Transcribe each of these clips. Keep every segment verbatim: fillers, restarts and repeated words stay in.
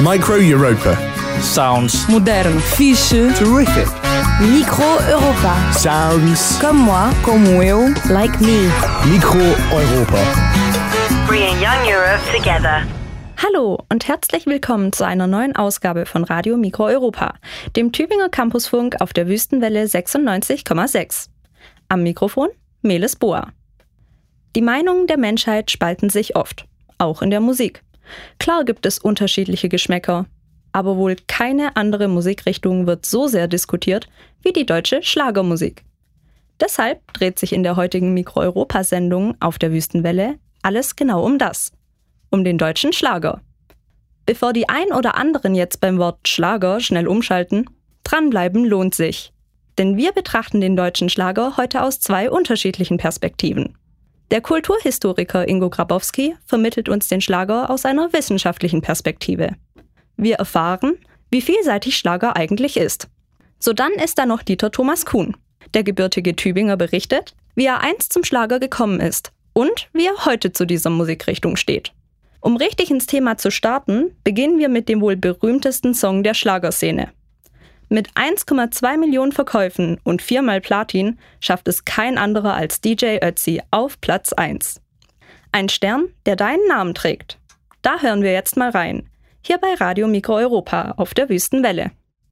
Micro Europa. Sounds Modern. Fiche. Terrific. Micro Europa. Sounds. Comme moi. Como eu. Like me. Micro Europa. Bringing young Europe together. Hallo und herzlich willkommen zu einer neuen Ausgabe von Radio Mikro Europa, dem Tübinger Campusfunk auf der Wüstenwelle sechsundneunzig Komma sechs. Am Mikrofon Melis Boa. Die Meinungen der Menschheit spalten sich oft, auch in der Musik. Klar gibt es unterschiedliche Geschmäcker, aber wohl keine andere Musikrichtung wird so sehr diskutiert wie die deutsche Schlagermusik. Deshalb dreht sich in der heutigen Mikro Europa-Sendung auf der Wüstenwelle alles genau um das. Um den deutschen Schlager. Bevor die ein oder anderen jetzt beim Wort Schlager schnell umschalten, dranbleiben lohnt sich. Denn wir betrachten den deutschen Schlager heute aus zwei unterschiedlichen Perspektiven. Der Kulturhistoriker Ingo Grabowski vermittelt uns den Schlager aus einer wissenschaftlichen Perspektive. Wir erfahren, wie vielseitig Schlager eigentlich ist. Sodann ist da noch Dieter Thomas Kuhn. Der gebürtige Tübinger berichtet, wie er einst zum Schlager gekommen ist und wie er heute zu dieser Musikrichtung steht. Um richtig ins Thema zu starten, beginnen wir mit dem wohl berühmtesten Song der Schlagerszene. Mit eins Komma zwei Millionen Verkäufen und viermal Platin schafft es kein anderer als D J Ötzi auf Platz eins. Ein Stern, der deinen Namen trägt. Da hören wir jetzt mal rein. Hier bei Radio Mikro Europa auf der Wüstenwelle.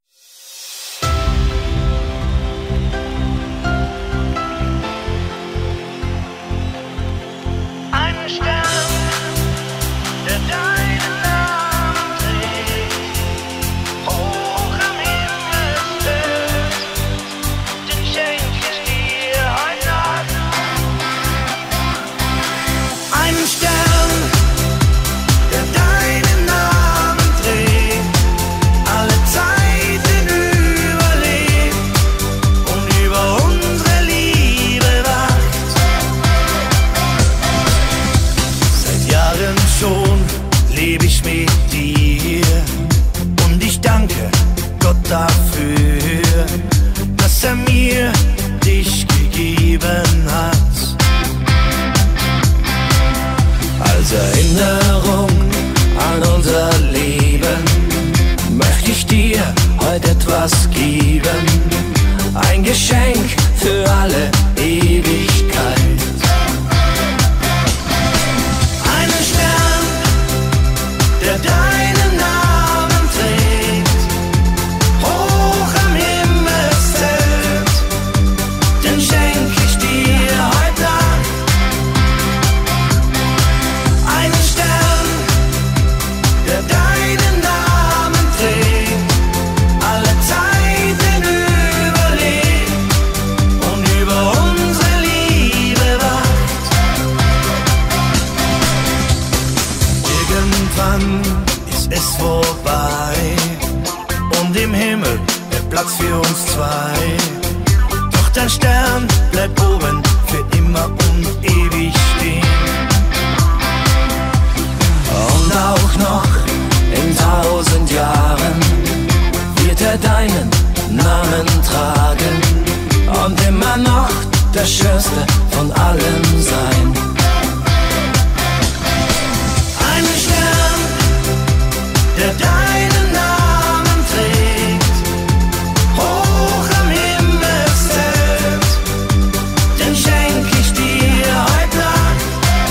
Ein Stern, der deinen Namen trägt, hoch am Himmelsbild, den schenk ich dir heute Nacht. Ein Stern, der deinen Namen trägt, alle Zeiten überlebt und über unsere Liebe wacht. Seit Jahren schon lebe ich mit dir und ich danke Gott dafür, dass er mir dich gegeben hat. Als Erinnerung an unser Leben möchte ich dir heute etwas geben, ein Geschenk für alle Ewigkeit. Einen Stern, der deinen Namen trägt, hoch am Himmelszelt, den schenk ich dir heute Nacht. Einen Stern, der deinen Namen trägt, alle Zeiten überlebt und über unsere Liebe wacht. Irgendwann ist es vorbei und im Himmel der Platz für uns zwei. Doch der Stern bleibt oben für immer und ewig stehen. Und auch noch in tausend Jahren wird er deinen Namen tragen und immer noch der schönste von allen sein. Ein Stern, der deinen Namen trägt, hoch am Himmelszelt, den schenk ich dir heute Nacht.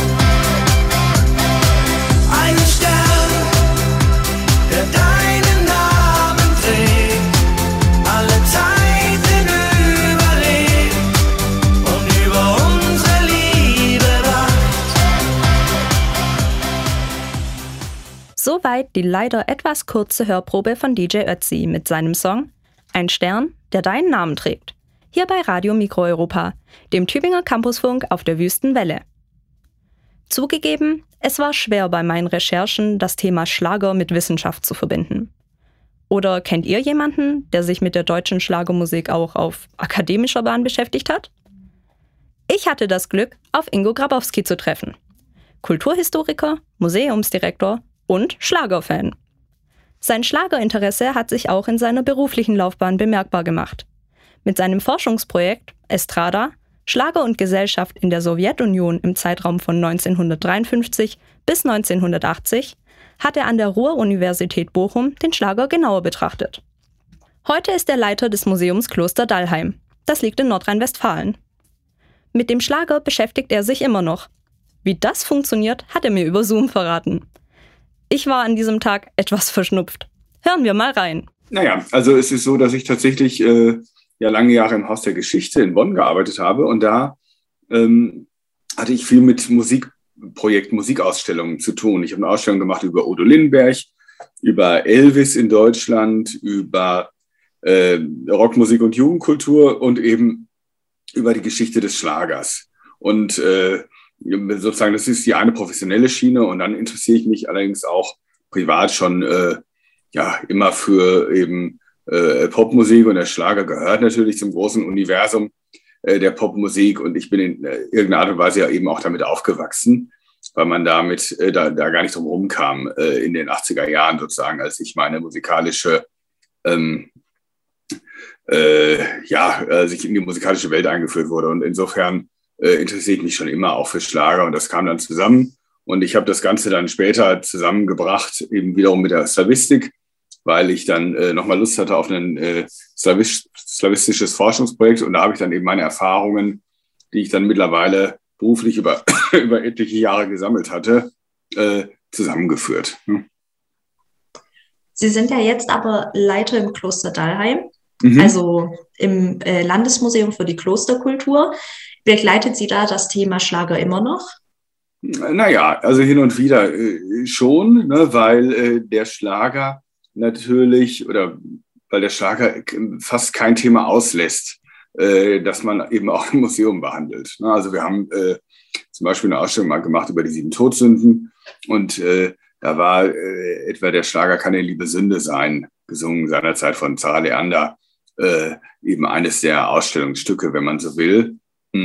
Ein Stern, der deinen Namen trägt, alle Zeiten überlebt und über unsere Liebe wacht. Soweit die leider etwas kurze Hörprobe von D J Ötzi mit seinem Song Ein Stern, der deinen Namen trägt. Hier bei Radio Mikro Europa, dem Tübinger Campusfunk auf der Wüstenwelle. Zugegeben, es war schwer bei meinen Recherchen, das Thema Schlager mit Wissenschaft zu verbinden. Oder kennt ihr jemanden, der sich mit der deutschen Schlagermusik auch auf akademischer Bahn beschäftigt hat? Ich hatte das Glück, auf Ingo Grabowski zu treffen. Kulturhistoriker, Museumsdirektor und Schlagerfan. Sein Schlagerinteresse hat sich auch in seiner beruflichen Laufbahn bemerkbar gemacht. Mit seinem Forschungsprojekt Estrada, Schlager und Gesellschaft in der Sowjetunion im Zeitraum von neunzehnhundertdreiundfünfzig bis neunzehnhundertachtzig hat er an der Ruhr-Universität Bochum den Schlager genauer betrachtet. Heute ist er Leiter des Museums Kloster Dahlheim. Das liegt in Nordrhein-Westfalen. Mit dem Schlager beschäftigt er sich immer noch. Wie das funktioniert, hat er mir über Zoom verraten. Ich war an diesem Tag etwas verschnupft. Hören wir mal rein. Naja, also es ist so, dass ich tatsächlich äh, ja lange Jahre im Haus der Geschichte in Bonn gearbeitet habe und da ähm, hatte ich viel mit Musikprojekten, Musikausstellungen zu tun. Ich habe eine Ausstellung gemacht über Udo Lindenberg, über Elvis in Deutschland, über äh, Rockmusik und Jugendkultur und eben über die Geschichte des Schlagers. Und äh, sozusagen, das ist die eine professionelle Schiene und dann interessiere ich mich allerdings auch privat schon äh, ja immer für eben äh, Popmusik und der Schlager gehört natürlich zum großen Universum äh, der Popmusik und ich bin in äh, irgendeiner Art und Weise ja eben auch damit aufgewachsen, weil man damit äh, da, da gar nicht drum rumkam äh, in den achtziger Jahren sozusagen, als ich meine musikalische ähm, Äh, ja, äh, sich in die musikalische Welt eingeführt wurde. Und insofern äh, interessiere ich mich schon immer auch für Schlager und das kam dann zusammen. Und ich habe das Ganze dann später zusammengebracht, eben wiederum mit der Slavistik, weil ich dann äh, nochmal Lust hatte auf ein äh, slawisch, slawistisches Forschungsprojekt. Und da habe ich dann eben meine Erfahrungen, die ich dann mittlerweile beruflich über, über etliche Jahre gesammelt hatte, äh, zusammengeführt. Hm. Sie sind ja jetzt aber Leiter im Kloster Dahlheim. Mhm. Also im äh, Landesmuseum für die Klosterkultur. Begleitet Sie da das Thema Schlager immer noch? Naja, also hin und wieder äh, schon, ne, weil äh, der Schlager natürlich, oder weil der Schlager fast kein Thema auslässt, äh, das man eben auch im Museum behandelt. Ne? Also wir haben äh, zum Beispiel eine Ausstellung mal gemacht über die sieben Todsünden und äh, da war äh, etwa der Schlager Kann eine liebe Sünde sein, gesungen seinerzeit von Zara Leander. Äh, eben eines der Ausstellungsstücke, wenn man so will.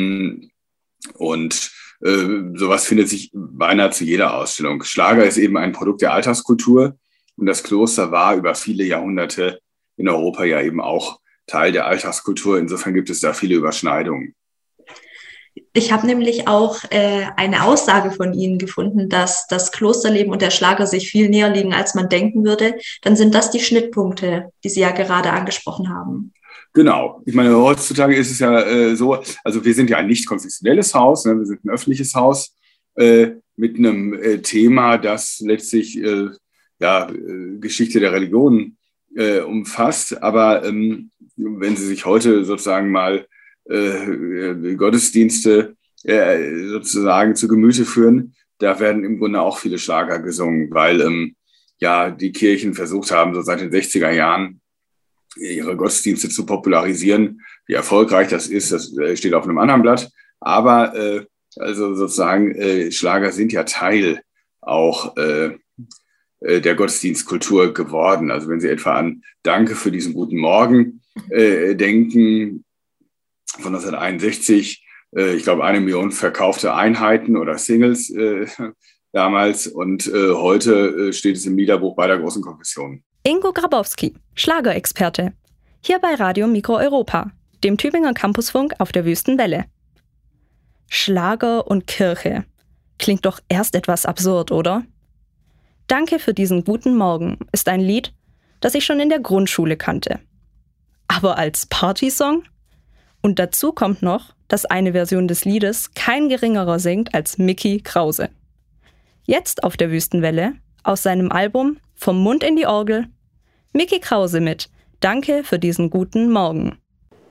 Und äh, sowas findet sich beinahe zu jeder Ausstellung. Schlager ist eben ein Produkt der Alltagskultur und das Kloster war über viele Jahrhunderte in Europa ja eben auch Teil der Alltagskultur. Insofern gibt es da viele Überschneidungen. Ich habe nämlich auch äh, eine Aussage von Ihnen gefunden, dass das Klosterleben und der Schlager sich viel näher liegen, als man denken würde. Dann sind das die Schnittpunkte, die Sie ja gerade angesprochen haben. Genau. Ich meine, heutzutage ist es ja äh, so, also wir sind ja ein nicht konfessionelles Haus, ne? Wir sind ein öffentliches Haus äh, mit einem äh, Thema, das letztlich äh, ja, äh, Geschichte der Religion äh, umfasst. Aber ähm, wenn Sie sich heute sozusagen mal Äh, Gottesdienste äh, sozusagen zu Gemüte führen, da werden im Grunde auch viele Schlager gesungen, weil ähm, ja die Kirchen versucht haben, so seit den sechziger Jahren ihre Gottesdienste zu popularisieren. Wie erfolgreich das ist, das äh, steht auf einem anderen Blatt. Aber äh, also sozusagen äh, Schlager sind ja Teil auch äh, der Gottesdienstkultur geworden. Also wenn Sie etwa an Danke für diesen guten Morgen äh, denken, von neunzehnhunderteinundsechzig, äh, ich glaube, eine Million verkaufte Einheiten oder Singles äh, damals. Und äh, heute äh, steht es im Liederbuch beider großen Konfessionen. Ingo Grabowski, Schlagerexperte. Hier bei Radio Mikro Europa, dem Tübinger Campusfunk auf der Wüstenwelle. Schlager und Kirche. Klingt doch erst etwas absurd, oder? Danke für diesen guten Morgen ist ein Lied, das ich schon in der Grundschule kannte. Aber als Partysong? Und dazu kommt noch, dass eine Version des Liedes kein geringerer singt als Mickey Krause. Jetzt auf der Wüstenwelle, aus seinem Album Vom Mund in die Orgel, Mickey Krause mit Danke für diesen guten Morgen.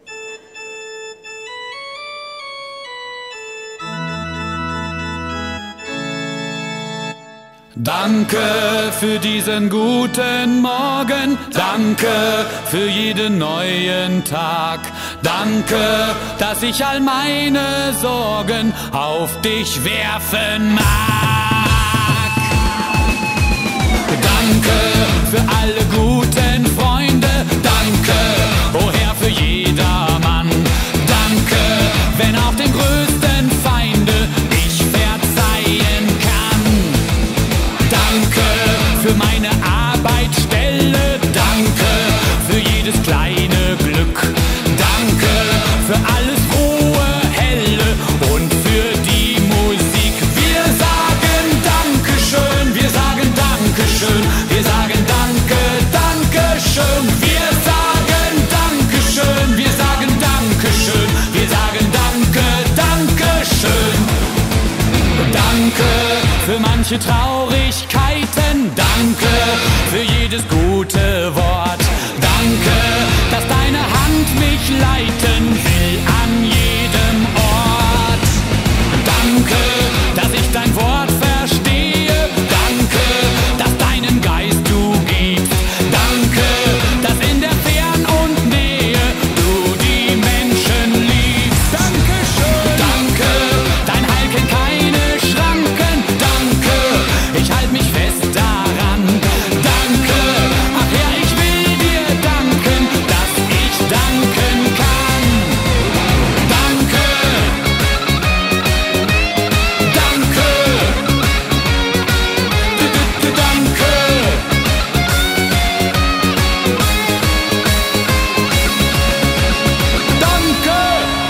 Danke für diesen guten Morgen, danke für jeden neuen Tag. Danke, dass ich all meine Sorgen auf dich werfen mag. Danke für alle guten Freunde, danke, o Herr, für jedermann. Danke, wenn auch den größten Feinde ich verzeihen kann. Danke für meine Arbeitsstelle, danke für jedes kleine Glück. Danke für alles Ruhe, Helle und für die Musik. Wir sagen manche Traurigkeiten. Danke für jedes gute Wort. Danke, dass deine Hand mich leiten will an jedem Ort. Danke, dass ich dein Wort verstehe. Danke, dass deinen Geist du gibst. Danke, dass in der Fern und Nähe du die Menschen liebst. Dankeschön. Danke, dein Heil kennt keine Schranken. Danke, ich halte mich fest daran. Danke, ach Herr, ich will dir danken, dass ich danken kann. Danke. Danke. D- d- Danke. Danke.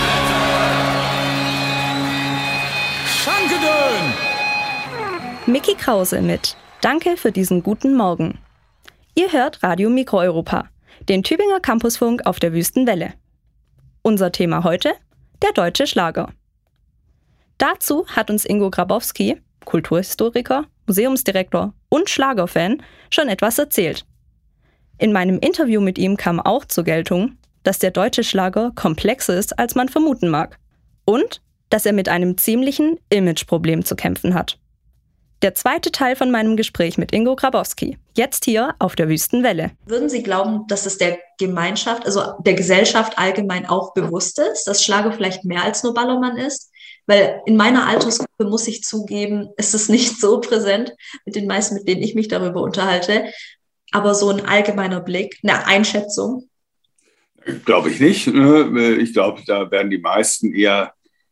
Schankedön. Micky Krause mit Danke für diesen guten Morgen. Ihr hört Radio Mikroeuropa, den Tübinger Campusfunk auf der Wüstenwelle. Unser Thema heute: der deutsche Schlager. Dazu hat uns Ingo Grabowski, Kulturhistoriker, Museumsdirektor und Schlagerfan, schon etwas erzählt. In meinem Interview mit ihm kam auch zur Geltung, dass der deutsche Schlager komplexer ist, als man vermuten mag. Und dass er mit einem ziemlichen Imageproblem zu kämpfen hat. Der zweite Teil von meinem Gespräch mit Ingo Grabowski, jetzt hier auf der Wüstenwelle. Würden Sie glauben, dass es der Gemeinschaft, also der Gesellschaft allgemein auch bewusst ist, dass Schlager vielleicht mehr als nur Ballermann ist? Weil in meiner Altersgruppe, muss ich zugeben, ist es nicht so präsent mit den meisten, mit denen ich mich darüber unterhalte. Aber so ein allgemeiner Blick, eine Einschätzung. Glaube ich nicht. Ne? Ich glaube, da werden die meisten eher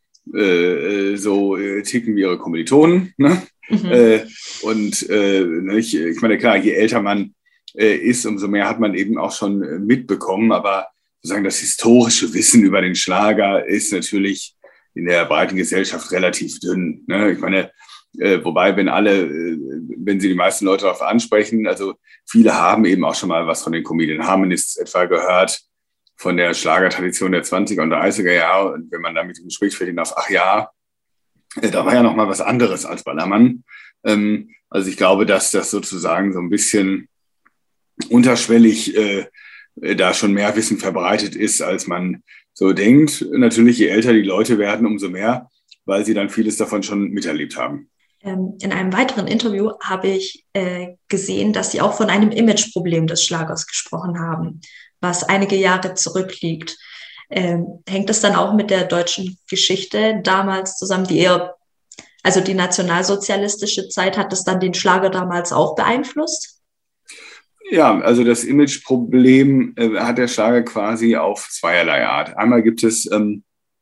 äh, so äh, ticken wie ihre Kommilitonen. Ne? Mhm. Äh, und äh, ich, ich meine, klar, je älter man äh, ist, umso mehr hat man eben auch schon äh, mitbekommen. Aber sozusagen das historische Wissen über den Schlager ist natürlich in der breiten Gesellschaft relativ dünn. Ne? Ich meine, äh, wobei, wenn alle, äh, wenn Sie die meisten Leute darauf ansprechen, also viele haben eben auch schon mal was von den Comedian Harmonists etwa gehört, von der Schlagertradition der zwanziger und dreißiger Jahre. Und wenn man da mit dem Gespräch fällt hinauf, ach ja, äh, da war ja noch mal was anderes als Ballermann. Ähm, also ich glaube, dass das sozusagen so ein bisschen unterschwellig äh, da schon mehr Wissen verbreitet ist, als man so denkt. Natürlich, je älter die Leute werden, umso mehr, weil sie dann vieles davon schon miterlebt haben. In einem weiteren Interview habe ich äh, gesehen, dass Sie auch von einem Imageproblem des Schlagers gesprochen haben, was einige Jahre zurückliegt. Ähm, hängt das dann auch mit der deutschen Geschichte damals zusammen, die eher, also die nationalsozialistische Zeit, hat das dann den Schlager damals auch beeinflusst? Ja, also das Imageproblem äh, hat der Schlager quasi auf zweierlei Art. Einmal gibt es ähm,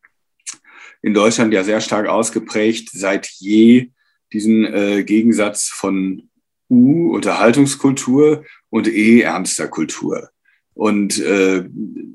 in Deutschland ja sehr stark ausgeprägt seit je diesen äh, Gegensatz von U, Unterhaltungskultur, und E, ernster Kultur. Und äh,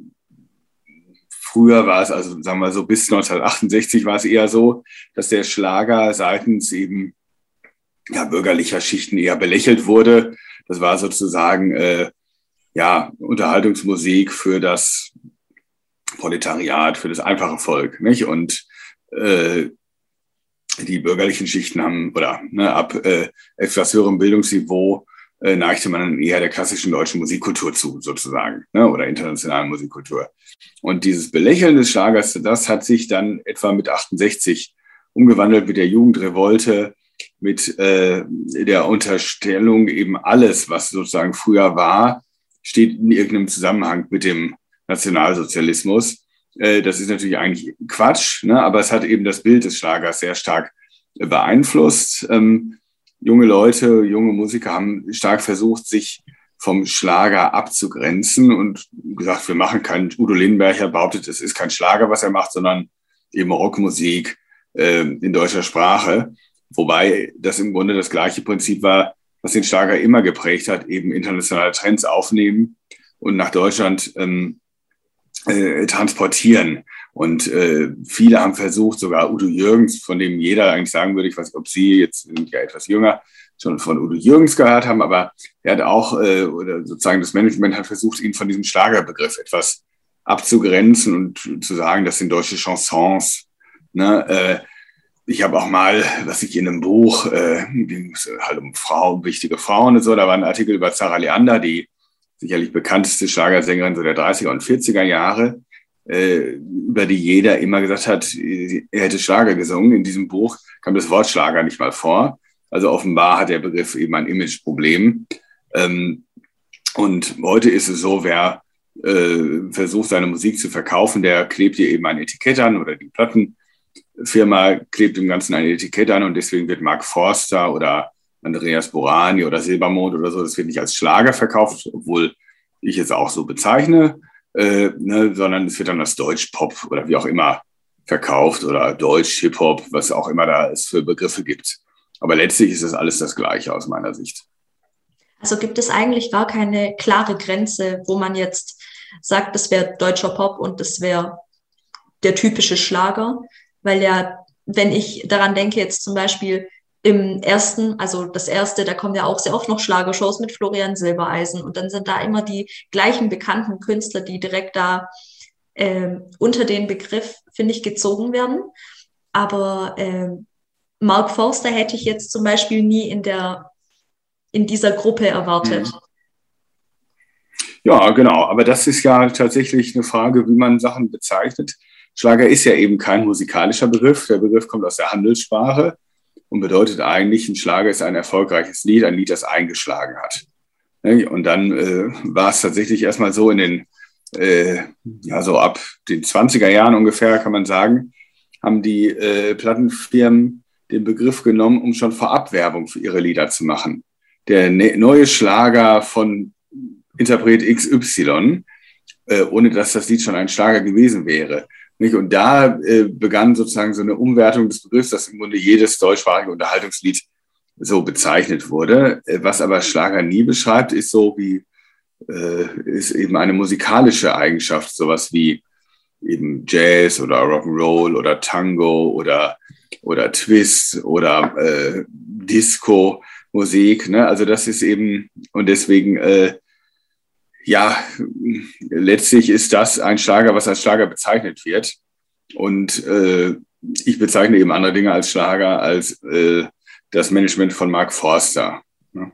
früher war es, also sagen wir so bis neunzehnhundertachtundsechzig war es eher so, dass der Schlager seitens eben ja, bürgerlicher Schichten eher belächelt wurde. Das war sozusagen äh, ja, Unterhaltungsmusik für das Proletariat, für das einfache Volk, nicht? Und äh, die bürgerlichen Schichten haben, oder ne, ab äh, etwas höherem Bildungsniveau äh, neigte man dann eher der klassischen deutschen Musikkultur zu, sozusagen, ne, oder internationalen Musikkultur. Und dieses Belächeln des Schlagers, das hat sich dann etwa mit achtundsechzig umgewandelt, mit der Jugendrevolte, mit äh, der Unterstellung, eben alles, was sozusagen früher war, steht in irgendeinem Zusammenhang mit dem Nationalsozialismus. Das ist natürlich eigentlich Quatsch, ne? Aber es hat eben das Bild des Schlagers sehr stark beeinflusst. Ähm, junge Leute, junge Musiker haben stark versucht, sich vom Schlager abzugrenzen und gesagt, wir machen keinen, Udo Lindenberg behauptet, es ist kein Schlager, was er macht, sondern eben Rockmusik äh, in deutscher Sprache. Wobei das im Grunde das gleiche Prinzip war, was den Schlager immer geprägt hat, eben internationale Trends aufnehmen und nach Deutschland ähm, Äh, transportieren. Und äh, viele haben versucht, sogar Udo Jürgens, von dem jeder eigentlich sagen würde, ich weiß nicht, ob Sie jetzt sind ja etwas jünger, schon von Udo Jürgens gehört haben, aber er hat auch, äh, oder sozusagen das Management hat versucht, ihn von diesem Schlagerbegriff etwas abzugrenzen und zu sagen, das sind deutsche Chansons. Ne? Äh, ich habe auch mal, was ich in einem Buch, äh, ging es halt um Frauen, wichtige Frauen und so, da war ein Artikel über Zarah Leander, die sicherlich bekannteste Schlagersängerin so der dreißiger und vierziger Jahre, äh, über die jeder immer gesagt hat, er hätte Schlager gesungen. In diesem Buch kam das Wort Schlager nicht mal vor. Also offenbar hat der Begriff eben ein Imageproblem. Ähm, und heute ist es so, wer äh, versucht, seine Musik zu verkaufen, der klebt hier eben ein Etikett an oder die Plattenfirma klebt dem Ganzen ein Etikett an und deswegen wird Mark Forster oder Andreas Borani oder Silbermond oder so, das wird nicht als Schlager verkauft, obwohl ich es auch so bezeichne, äh, ne, sondern es wird dann als Deutsch-Pop oder wie auch immer verkauft oder Deutsch-Hip-Hop, was auch immer da es für Begriffe gibt. Aber letztlich ist das alles das Gleiche aus meiner Sicht. Also gibt es eigentlich gar keine klare Grenze, wo man jetzt sagt, das wäre deutscher Pop und das wäre der typische Schlager, weil ja, wenn ich daran denke, jetzt zum Beispiel im ersten, also das erste, da kommen ja auch sehr oft noch Schlagershows mit Florian Silbereisen und dann sind da immer die gleichen bekannten Künstler, die direkt da äh, unter den Begriff, finde ich, gezogen werden. Aber äh, Mark Forster hätte ich jetzt zum Beispiel nie in der in dieser Gruppe erwartet. Ja, genau. Aber das ist ja tatsächlich eine Frage, wie man Sachen bezeichnet. Schlager ist ja eben kein musikalischer Begriff. Der Begriff kommt aus der Handelssprache und bedeutet eigentlich, ein Schlager ist ein erfolgreiches Lied, ein Lied, das eingeschlagen hat. Und dann äh, war es tatsächlich erstmal so in den, äh, ja, so ab den zwanziger Jahren ungefähr, kann man sagen, haben die äh, Plattenfirmen den Begriff genommen, um schon vorab Werbung für ihre Lieder zu machen. Der ne- neue Schlager von Interpret X Y, äh, ohne dass das Lied schon ein Schlager gewesen wäre. Nicht? Und da äh, begann sozusagen so eine Umwertung des Begriffs, dass im Grunde jedes deutschsprachige Unterhaltungslied so bezeichnet wurde. Äh, was aber Schlager nie beschreibt, ist so wie, äh, ist eben eine musikalische Eigenschaft, sowas wie eben Jazz oder Rock'n'Roll oder Tango oder, oder Twist oder äh, Disco. Musik, ne? Also das ist eben, und deswegen, äh, ja, letztlich ist das ein Schlager, was als Schlager bezeichnet wird. Und äh, ich bezeichne eben andere Dinge als Schlager, als äh, das Management von Mark Forster. Ne?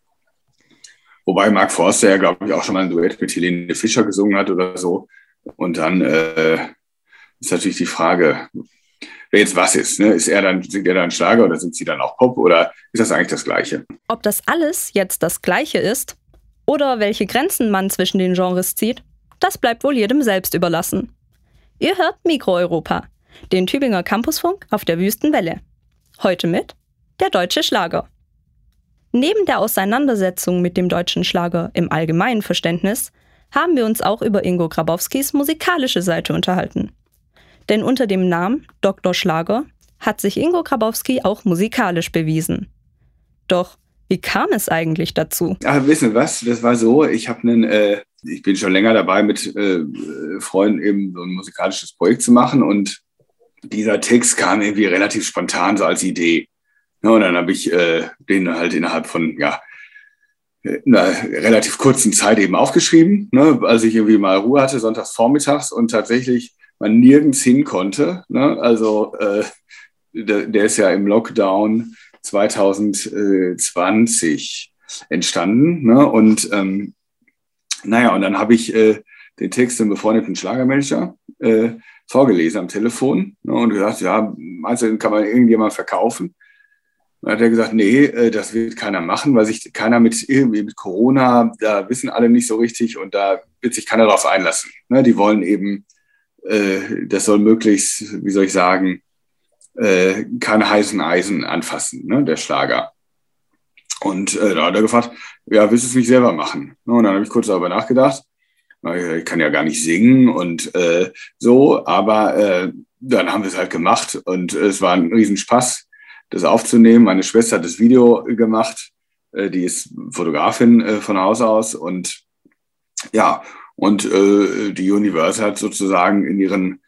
Wobei Mark Forster ja, glaube ich, auch schon mal ein Duett mit Helene Fischer gesungen hat oder so. Und dann äh, ist natürlich die Frage, wer jetzt was ist. Ne? Ist er dann, singt er dann Schlager oder sind sie dann auch Pop oder ist das eigentlich das Gleiche? Ob das alles jetzt das Gleiche ist oder welche Grenzen man zwischen den Genres zieht, das bleibt wohl jedem selbst überlassen. Ihr hört Mikro Europa, den Tübinger Campusfunk auf der Wüstenwelle. Heute mit der deutsche Schlager. Neben der Auseinandersetzung mit dem deutschen Schlager im allgemeinen Verständnis haben wir uns auch über Ingo Grabowskis musikalische Seite unterhalten. Denn unter dem Namen Doktor Schlager hat sich Ingo Grabowski auch musikalisch bewiesen. Doch wie kam es eigentlich dazu? Ach, wissen Sie was? Das war so, ich habe einen, äh, ich bin schon länger dabei, mit äh, Freunden eben so ein musikalisches Projekt zu machen und dieser Text kam irgendwie relativ spontan so als Idee. Ja, und dann habe ich äh, den halt innerhalb von, ja, einer relativ kurzen Zeit eben aufgeschrieben, ne, als ich irgendwie mal Ruhe hatte, sonntags vormittags und tatsächlich man nirgends hin konnte. Ne? Also äh, der, der ist ja im Lockdown zwanzig zwanzig entstanden. Ne? Und ähm, naja, und dann habe ich äh, den Text dem befreundeten Schlagermanager äh, vorgelesen am Telefon, ne? Und gesagt, ja, meinst du, den kann man irgendjemand verkaufen? Dann hat er gesagt, nee, äh, das wird keiner machen, weil sich keiner mit irgendwie mit Corona, da wissen alle nicht so richtig und da wird sich keiner drauf einlassen. Ne? Die wollen eben das soll möglichst, wie soll ich sagen, äh, keine heißen Eisen anfassen, ne, der Schlager. Und äh, da hat er gefragt, ja, willst du es nicht selber machen? Und dann habe ich kurz darüber nachgedacht. Ich kann ja gar nicht singen und äh, so, aber äh, dann haben wir es halt gemacht und es war ein Riesenspaß, das aufzunehmen. Meine Schwester hat das Video gemacht, äh, die ist Fotografin äh, von Haus aus und ja, und äh, die Universal hat sozusagen in ihren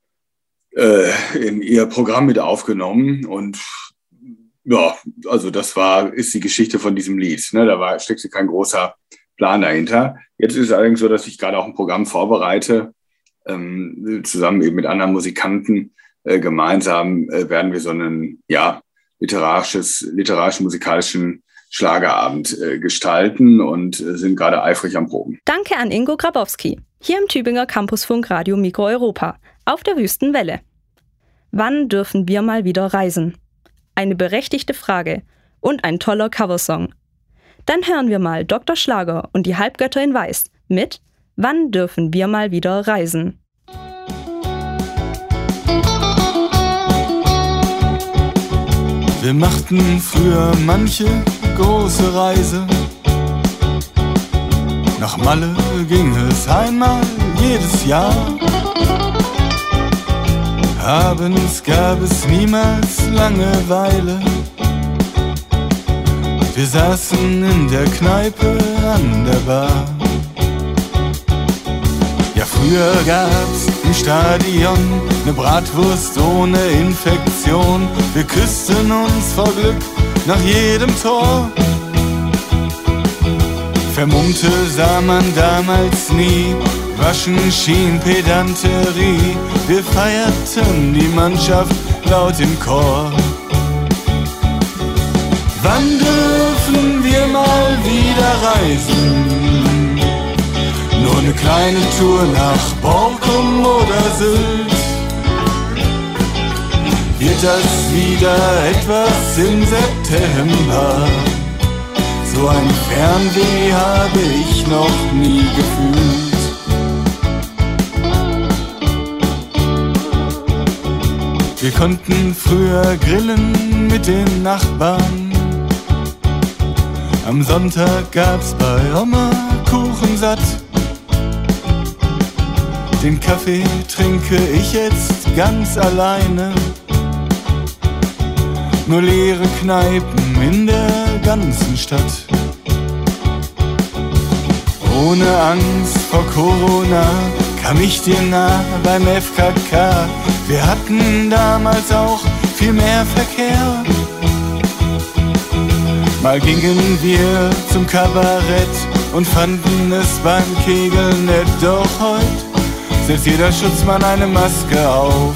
äh, in ihr Programm mit aufgenommen und ja, also das war ist die Geschichte von diesem Lied. Ne? Da war steckte kein großer Plan dahinter. Jetzt ist es allerdings so, dass ich gerade auch ein Programm vorbereite, ähm, zusammen eben mit anderen Musikanten, äh, gemeinsam äh, werden wir so einen, ja, literarisches, literarisch-musikalischen Schlagerabend äh, gestalten und äh, sind gerade eifrig am Proben. Danke an Ingo Grabowski, hier im Tübinger Campusfunk Radio Mikro Europa, auf der Wüstenwelle. Wann dürfen wir mal wieder reisen? Eine berechtigte Frage und ein toller Coversong. Dann hören wir mal Doktor Schlager und die Halbgötter in Weiß mit Wann dürfen wir mal wieder reisen? Wir machten früher manche große Reise. Nach Malle ging es einmal jedes Jahr. Abends gab es niemals Langeweile. Wir saßen in der Kneipe an der Bar. Ja, früher gab's im Stadion ne Bratwurst ohne Infektion. Wir küssten uns vor Glück nach jedem Tor. Vermummte sah man damals nie, Waschen schien Pedanterie. Wir feierten die Mannschaft laut im Chor. Wann dürfen wir mal wieder reisen? Nur eine kleine Tour nach Borkum oder Sylt. Wird das wieder etwas im September? So ein Fernweh habe ich noch nie gefühlt. Wir konnten früher grillen mit den Nachbarn. Am Sonntag gab's bei Oma Kuchen satt. Den Kaffee trinke ich jetzt ganz alleine. Nur leere Kneipen in der ganzen Stadt. Ohne Angst vor Corona kam ich dir nah beim F K K. Wir hatten damals auch viel mehr Verkehr. Mal gingen wir zum Kabarett und fanden es beim Kegeln nett. Doch heut setzt jeder Schutzmann eine Maske auf.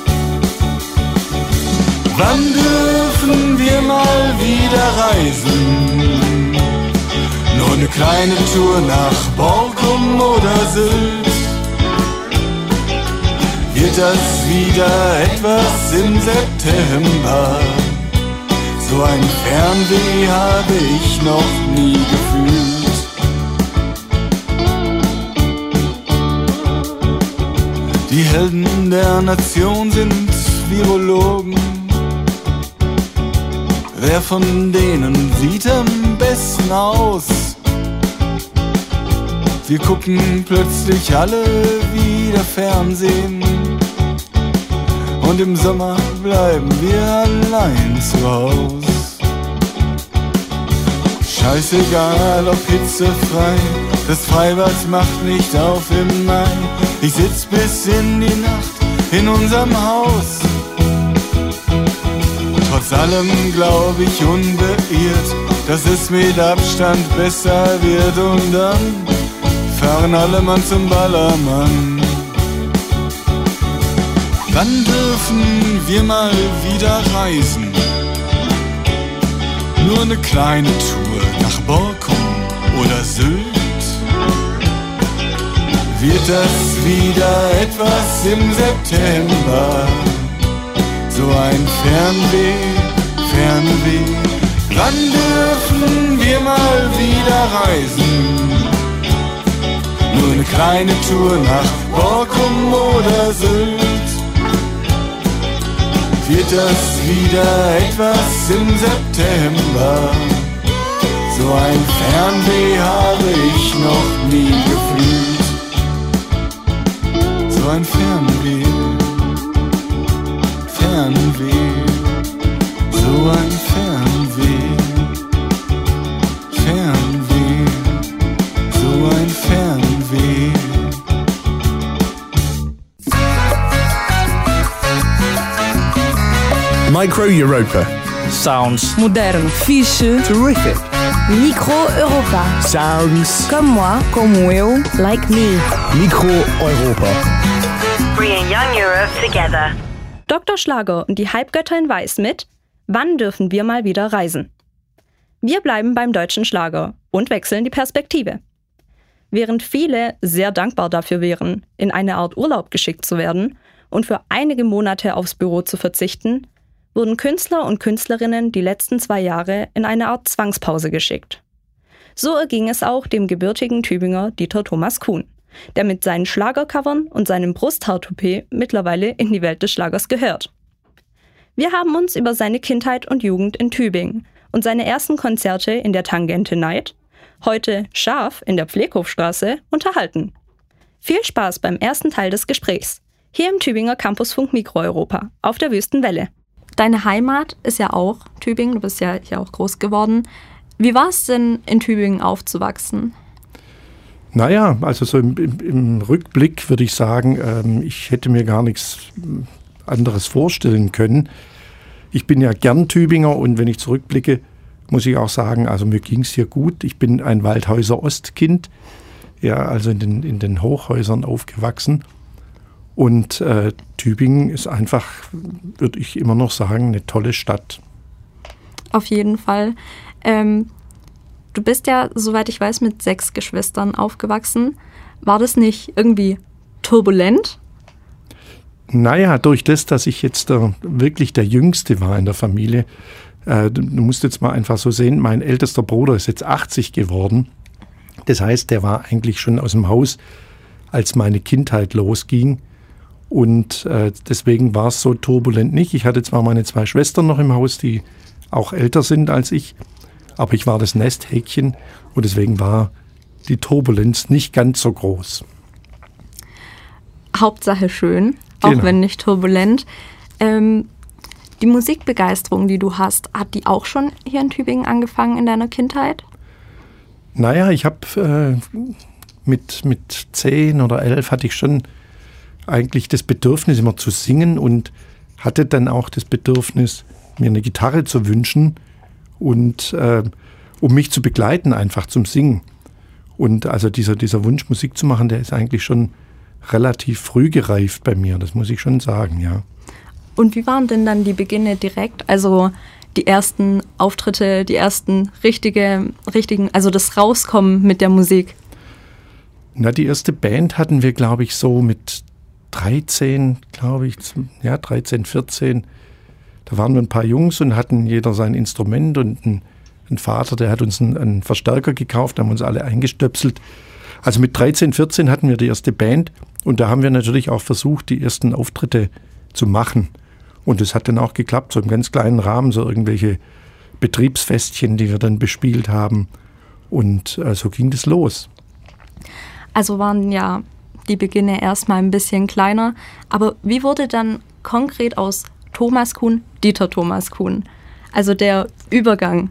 Wann dürfen wir mal wieder reisen? Nur eine kleine Tour nach Borkum oder Sylt. Wird das wieder etwas im September? So ein Fernweh habe ich noch nie gefühlt. Die Helden der Nation sind Virologen. Wer von denen sieht am besten aus? Wir gucken plötzlich alle wieder Fernsehen. Und im Sommer bleiben wir allein zu Haus. Scheißegal ob hitzefrei, das Freibad macht nicht auf im Mai. Ich sitz bis in die Nacht in unserem Haus. Trotz allem glaub ich unbeirrt, dass es mit Abstand besser wird. Und dann fahren alle Mann zum Ballermann. Wann dürfen wir mal wieder reisen? Nur eine kleine Tour nach Borkum oder Sylt. Wird das wieder etwas im September? So ein Fernweh, Fernweh. Wann dürfen wir mal wieder reisen? Nur eine kleine Tour nach Borkum oder Sylt. Wird das wieder etwas im September? So ein Fernweh habe ich noch nie gefühlt. So ein Fernweh, Fernweh, so ein Fernweh, Fernweh, so ein Fernweh. Micro Europa. Sounds Modern. fixe. Terrific. Micro Europa. Sounds. Comme moi, como eu, like me. Micro Europa. Bringing young Europe together. Doktor Schlager und die Halbgötter in Weiß mit Wann dürfen wir mal wieder reisen? Wir bleiben beim deutschen Schlager und wechseln die Perspektive. Während viele sehr dankbar dafür wären, in eine Art Urlaub geschickt zu werden und für einige Monate aufs Büro zu verzichten, wurden Künstler und Künstlerinnen die letzten zwei Jahre in eine Art Zwangspause geschickt. So erging es auch dem gebürtigen Tübinger Dieter Thomas Kuhn, der mit seinen Schlagercovern und seinem Brusthaartoupet mittlerweile in die Welt des Schlagers gehört. Wir haben uns über seine Kindheit und Jugend in Tübingen und seine ersten Konzerte in der Tangente Neid, heute Schaf in der Pfleghofstraße, unterhalten. Viel Spaß beim ersten Teil des Gesprächs, hier im Tübinger Campusfunk Mikroeuropa, auf der Wüstenwelle. Deine Heimat ist ja auch Tübingen, du bist ja hier auch groß geworden. Wie war es denn, in Tübingen aufzuwachsen? Naja, also so im, im, im Rückblick würde ich sagen, ähm, ich hätte mir gar nichts anderes vorstellen können. Ich bin ja gern Tübinger und wenn ich zurückblicke, muss ich auch sagen, also mir ging es hier gut. Ich bin ein Waldhäuser Ostkind, ja, also in den, in den Hochhäusern aufgewachsen. Und äh, Tübingen ist einfach, würde ich immer noch sagen, eine tolle Stadt. Auf jeden Fall. Ähm, du bist ja, soweit ich weiß, mit sechs Geschwistern aufgewachsen. War das nicht irgendwie turbulent? Naja, durch das, dass ich jetzt der, wirklich der Jüngste war in der Familie, äh, du musst jetzt mal einfach so sehen, mein ältester Bruder ist jetzt achtzig geworden. Das heißt, der war eigentlich schon aus dem Haus, als meine Kindheit losging. Und äh, deswegen war es so turbulent nicht. Ich hatte zwar meine zwei Schwestern noch im Haus, die auch älter sind als ich, aber ich war das Nesthäkchen und deswegen war die Turbulenz nicht ganz so groß. Hauptsache schön, genau. Auch wenn nicht turbulent. Ähm, die Musikbegeisterung, die du hast, hat die auch schon hier in Tübingen angefangen in deiner Kindheit? Naja, ich habe äh, mit, mit zehn oder elf hatte ich schon eigentlich das Bedürfnis, immer zu singen und hatte dann auch das Bedürfnis, mir eine Gitarre zu wünschen und äh, um mich zu begleiten einfach zum Singen. Und also dieser, dieser Wunsch, Musik zu machen, der ist eigentlich schon relativ früh gereift bei mir, das muss ich schon sagen, ja. Und wie waren denn dann die Beginne direkt? Also die ersten Auftritte, die ersten richtige, richtigen, also das Rauskommen mit der Musik? Na, die erste Band hatten wir, glaube ich, so mit dreizehn, glaube ich, ja, dreizehn, vierzehn. Da waren wir ein paar Jungs und hatten jeder sein Instrument und ein, ein Vater, der hat uns einen, einen Verstärker gekauft, haben uns alle eingestöpselt. Also mit dreizehn, vierzehn hatten wir die erste Band und da haben wir natürlich auch versucht, die ersten Auftritte zu machen. Und es hat dann auch geklappt, so im ganz kleinen Rahmen, so irgendwelche Betriebsfestchen, die wir dann bespielt haben. Und äh, so ging das los. Also waren ja die Beginne erstmal ein bisschen kleiner. Aber wie wurde dann konkret aus Thomas Kuhn Dieter Thomas Kuhn? Also der Übergang.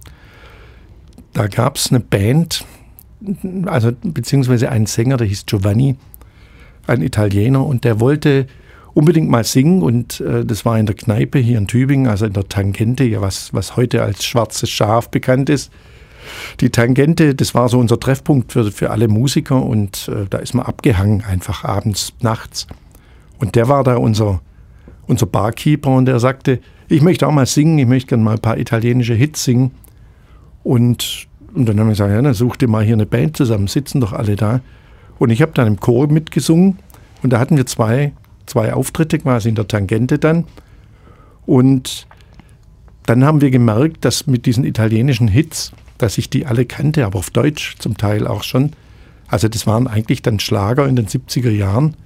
Da gab es eine Band, also beziehungsweise einen Sänger, der hieß Giovanni, ein Italiener, und der wollte unbedingt mal singen und äh, das war in der Kneipe hier in Tübingen, also in der Tangente, ja, was, was heute als Schwarzes Schaf bekannt ist. Die Tangente, das war so unser Treffpunkt für, für alle Musiker und äh, da ist man abgehangen, einfach abends, nachts. Und der war da unser, unser Barkeeper und der sagte, ich möchte auch mal singen, ich möchte gerne mal ein paar italienische Hits singen. Und, und dann haben wir gesagt, ja, dann such dir mal hier eine Band zusammen, sitzen doch alle da. Und ich habe dann im Chor mitgesungen und da hatten wir zwei, zwei Auftritte quasi in der Tangente dann. Und dann haben wir gemerkt, dass mit diesen italienischen Hits, dass ich die alle kannte, aber auf Deutsch zum Teil auch schon. Also das waren eigentlich dann Schlager in den siebziger Jahren.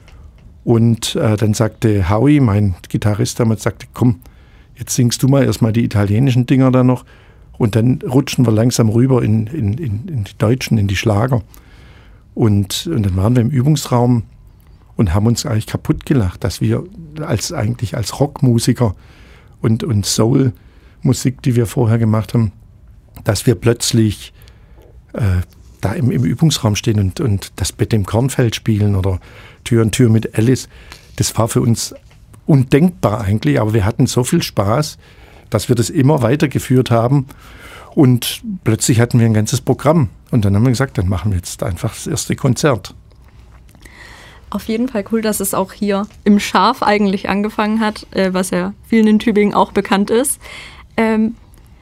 Und äh, dann sagte Howie, mein Gitarrist damals, sagte, komm, jetzt singst du mal erstmal die italienischen Dinger da noch. Und dann rutschen wir langsam rüber in, in, in, in die Deutschen, in die Schlager. Und, und dann waren wir im Übungsraum und haben uns eigentlich kaputt gelacht, dass wir als eigentlich als Rockmusiker und, und Soul-Musik, die wir vorher gemacht haben, dass wir plötzlich äh, da im, im Übungsraum stehen und, und das Bett im Kornfeld spielen oder Tür an Tür mit Alice. Das war für uns undenkbar eigentlich, aber wir hatten so viel Spaß, dass wir das immer weitergeführt haben und plötzlich hatten wir ein ganzes Programm und dann haben wir gesagt, dann machen wir jetzt einfach das erste Konzert. Auf jeden Fall cool, dass es auch hier im Schaf eigentlich angefangen hat, äh, was ja vielen in Tübingen auch bekannt ist. Ähm,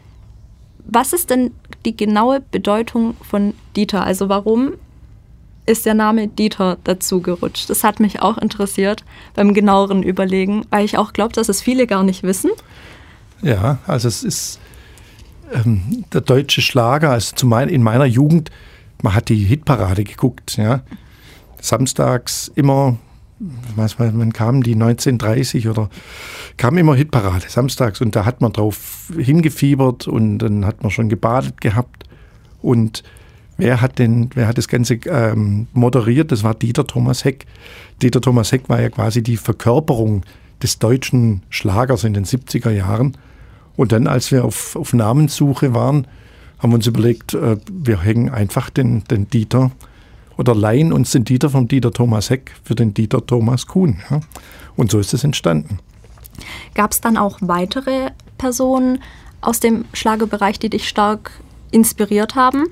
was ist denn die genaue Bedeutung von Dieter? Also warum ist der Name Dieter dazu gerutscht? Das hat mich auch interessiert beim genaueren Überlegen, weil ich auch glaube, dass es viele gar nicht wissen. Ja, also es ist ähm, der deutsche Schlager, also zumal in meiner Jugend, man hat die Hitparade geguckt, ja. Samstags immer, was, wann kamen die, neunzehn Uhr dreißig oder kam immer Hitparade, samstags, und da hat man drauf hingefiebert und dann hat man schon gebadet gehabt. Und wer hat denn, wer hat das Ganze ähm, moderiert? Das war Dieter Thomas Heck. Dieter Thomas Heck war ja quasi die Verkörperung des deutschen Schlagers in den siebziger Jahren. Und dann, als wir auf, auf Namenssuche waren, haben wir uns überlegt, äh, wir hängen einfach den, den Dieter oder leihen uns den Dieter vom Dieter Thomas Heck für den Dieter Thomas Kuhn. Ja? Und so ist es entstanden. Gab es dann auch weitere Personen aus dem Schlagerbereich, die dich stark inspiriert haben?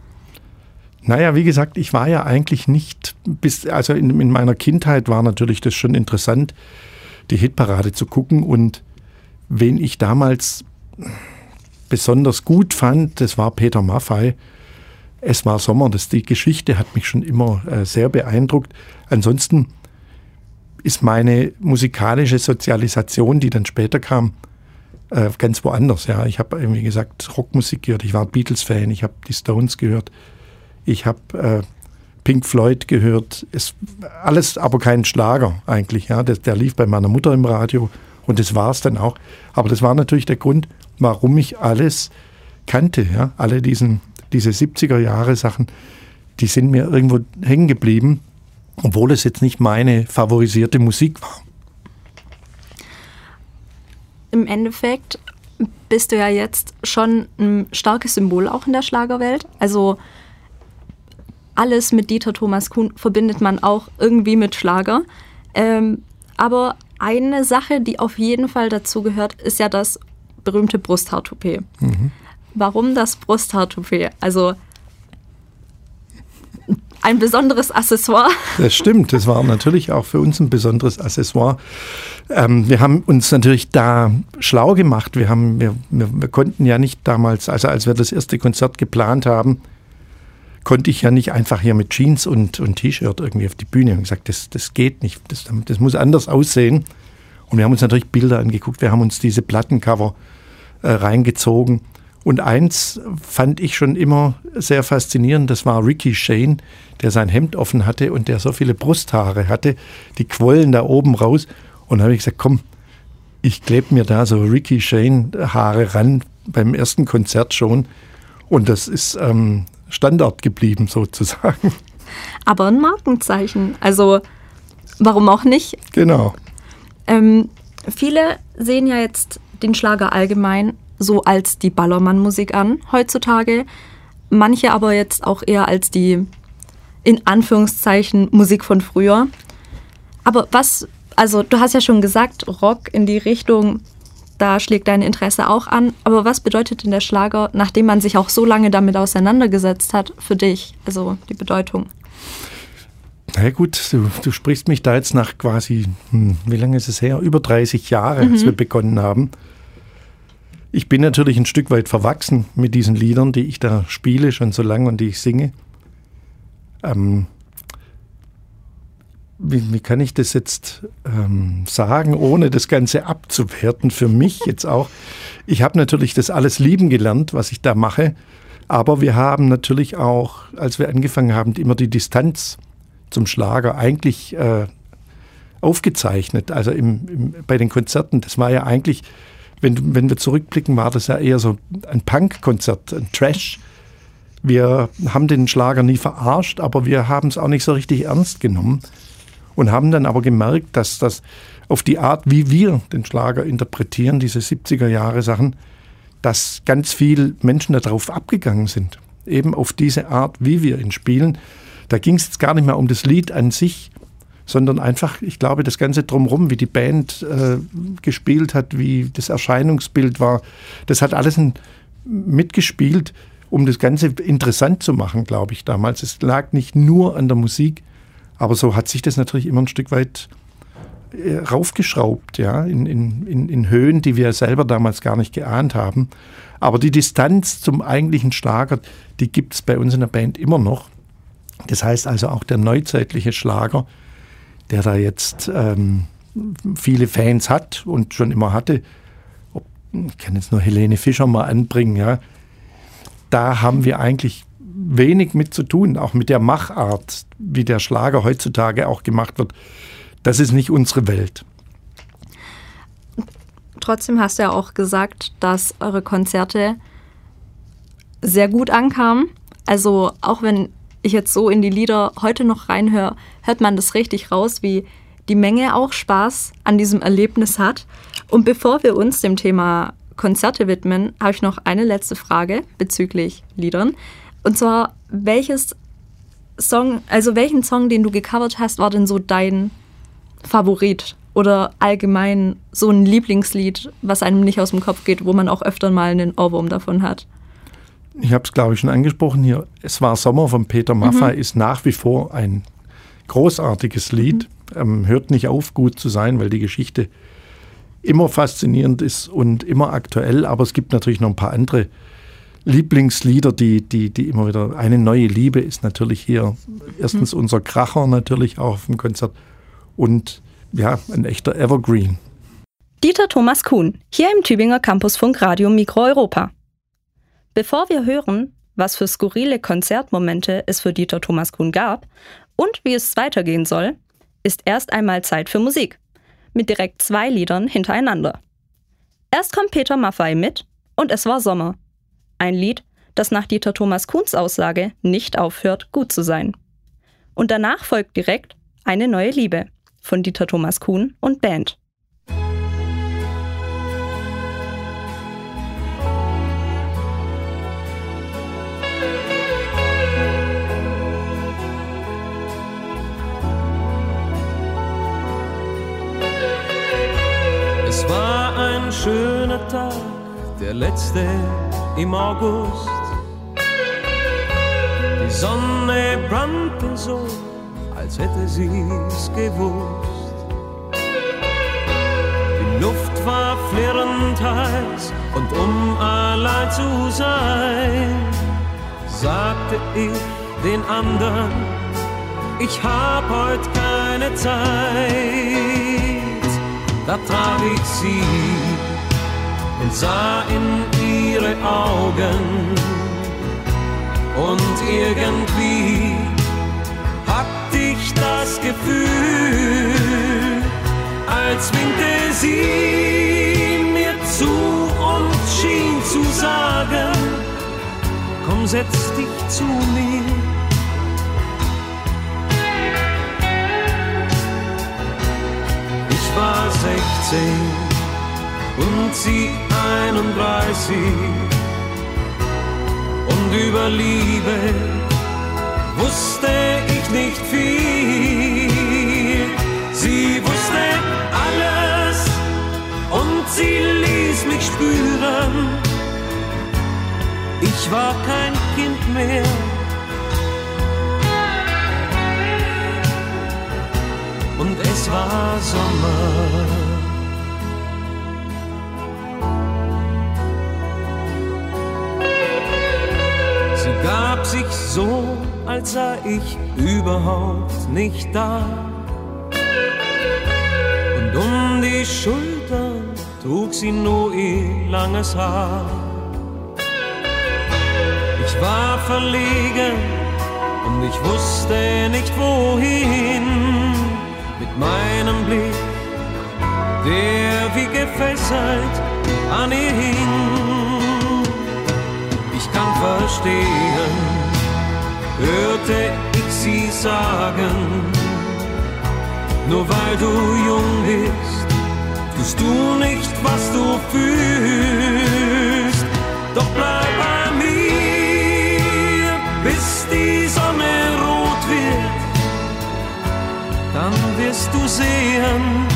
Naja, wie gesagt, ich war ja eigentlich nicht, bis, also in, in meiner Kindheit war natürlich das schon interessant, die Hitparade zu gucken. Und wen ich damals besonders gut fand, das war Peter Maffay. Es war Sommer, das, die Geschichte hat mich schon immer äh, sehr beeindruckt. Ansonsten ist meine musikalische Sozialisation, die dann später kam, äh, ganz woanders. Ja, ich habe, wie gesagt, Rockmusik gehört, ich war Beatles-Fan, ich habe die Stones gehört, ich habe äh, Pink Floyd gehört, es, alles aber kein Schlager eigentlich. Ja, das, der lief bei meiner Mutter im Radio und das war es dann auch. Aber das war natürlich der Grund, warum ich alles kannte, ja, alle diesen diese siebziger Jahre Sachen, die sind mir irgendwo hängen geblieben, obwohl es jetzt nicht meine favorisierte Musik war. Im Endeffekt bist du ja jetzt schon ein starkes Symbol auch in der Schlagerwelt. Also alles mit Dieter Thomas Kuhn verbindet man auch irgendwie mit Schlager. Ähm, aber eine Sache, die auf jeden Fall dazu gehört, ist ja das berühmte Brusthaartoupet. Mhm. Warum das Brusthaartoupet? Also ein besonderes Accessoire. Das stimmt, das war natürlich auch für uns ein besonderes Accessoire. Ähm, wir haben uns natürlich da schlau gemacht. Wir, haben, wir, wir, wir konnten ja nicht damals, also als wir das erste Konzert geplant haben, konnte ich ja nicht einfach hier mit Jeans und, und T-Shirt irgendwie auf die Bühne. Ich habe gesagt, das, das geht nicht, das, das muss anders aussehen. Und wir haben uns natürlich Bilder angeguckt, wir haben uns diese Plattencover äh, reingezogen. Und eins fand ich schon immer sehr faszinierend, das war Ricky Shane, der sein Hemd offen hatte und der so viele Brusthaare hatte, die quollen da oben raus. Und da habe ich gesagt, komm, ich klebe mir da so Ricky Shane Haare ran, beim ersten Konzert schon. Und das ist ähm, Standard geblieben sozusagen. Aber ein Markenzeichen, also warum auch nicht? Genau. Ähm, viele sehen ja jetzt den Schlager allgemein so als die Ballermann-Musik an heutzutage. Manche aber jetzt auch eher als die, in Anführungszeichen, Musik von früher. Aber was, also du hast ja schon gesagt, Rock in die Richtung, da schlägt dein Interesse auch an. Aber was bedeutet denn der Schlager, nachdem man sich auch so lange damit auseinandergesetzt hat, für dich? Also die Bedeutung. Na ja, gut, du, du sprichst mich da jetzt nach quasi, hm, wie lange ist es her? Über dreißig Jahre, mhm. als wir begonnen haben. Ich bin natürlich ein Stück weit verwachsen mit diesen Liedern, die ich da spiele, schon so lange und die ich singe. Ähm, wie, wie kann ich das jetzt ähm, sagen, ohne das Ganze abzuwerten für mich jetzt auch? Ich habe natürlich das alles lieben gelernt, was ich da mache, aber wir haben natürlich auch, als wir angefangen haben, immer die Distanz zum Schlager eigentlich äh, aufgezeichnet. Also im, im, bei den Konzerten, das war ja eigentlich... Wenn, wenn wir zurückblicken, war das ja eher so ein Punk-Konzert, ein Trash. Wir haben den Schlager nie verarscht, aber wir haben es auch nicht so richtig ernst genommen und haben dann aber gemerkt, dass das auf die Art, wie wir den Schlager interpretieren, diese siebziger Jahre Sachen, dass ganz viele Menschen darauf abgegangen sind. Eben auf diese Art, wie wir ihn spielen. Da ging es jetzt gar nicht mehr um das Lied an sich, sondern einfach, ich glaube, das Ganze drumherum, wie die Band äh, gespielt hat, wie das Erscheinungsbild war, das hat alles ein, mitgespielt, um das Ganze interessant zu machen, glaube ich, damals. Es lag nicht nur an der Musik, Aber so hat sich das natürlich immer ein Stück weit äh, raufgeschraubt, ja, in, in, in, in Höhen, die wir selber damals gar nicht geahnt haben. Aber die Distanz zum eigentlichen Schlager, die gibt es bei uns in der Band immer noch. Das heißt also auch der neuzeitliche Schlager, der da jetzt ähm, viele Fans hat und schon immer hatte. Ich kann jetzt nur Helene Fischer mal anbringen, ja. Da haben wir eigentlich wenig mit zu tun, auch mit der Machart, wie der Schlager heutzutage auch gemacht wird. Das ist nicht unsere Welt. Trotzdem hast du ja auch gesagt, dass eure Konzerte sehr gut ankamen. Also auch wenn ich jetzt so in die Lieder heute noch reinhöre, hört man das richtig raus, wie die Menge auch Spaß an diesem Erlebnis hat. Und bevor wir uns dem Thema Konzerte widmen, habe ich noch eine letzte Frage bezüglich Liedern. Und zwar, welches Song, also welchen Song, den du gecovert hast, war denn so dein Favorit? Oder allgemein so ein Lieblingslied, was einem nicht aus dem Kopf geht, wo man auch öfter mal einen Ohrwurm davon hat? Ich habe es, glaube ich, schon angesprochen hier. Es war Sommer von Peter Maffay, mhm. ist nach wie vor ein großartiges Lied. Mhm. Ähm, hört nicht auf, gut zu sein, weil die Geschichte immer faszinierend ist und immer aktuell. Aber es gibt natürlich noch ein paar andere Lieblingslieder, die, die, die immer wieder... Eine neue Liebe ist natürlich hier erstens mhm. unser Kracher natürlich auch auf dem Konzert und ja, ein echter Evergreen. Dieter Thomas Kuhn, hier im Tübinger Campusfunk Radio Mikro Europa. Bevor wir hören, was für skurrile Konzertmomente es für Dieter Thomas Kuhn gab und wie es weitergehen soll, ist erst einmal Zeit für Musik. Mit direkt zwei Liedern hintereinander. Erst kommt Peter Maffay mit und es war Sommer. Ein Lied, das nach Dieter Thomas Kuhns Aussage nicht aufhört, gut zu sein. Und danach folgt direkt Eine neue Liebe von Dieter Thomas Kuhn und Band. Es war ein schöner Tag, der letzte im August. Die Sonne brannte so, als hätte sie's gewusst. Die Luft war flirrend heiß und um allein zu sein, sagte ich den anderen, ich hab heut keine Zeit. Da traf ich sie und sah in ihre Augen und irgendwie hatte ich das Gefühl, als winkte sie mir zu und schien zu sagen, komm, setz dich zu mir. Ich war sechzehn und sie einunddreißig und über Liebe wusste ich nicht viel. Sie wusste alles und sie ließ mich spüren, ich war kein Kind mehr. Und es war Sommer. Sie gab sich so, als sei ich überhaupt nicht da. Und um die Schultern trug sie nur ihr langes Haar. Ich war verlegen und ich wusste nicht wohin. Mit meinem Blick, der wie gefesselt an ihr hing. Ich kann verstehen, hörte ich sie sagen, nur weil du jung bist, tust du nicht, was du fühlst. Doch bleib bei mir, bis die Sonne rot wird, dann wirst du sehen,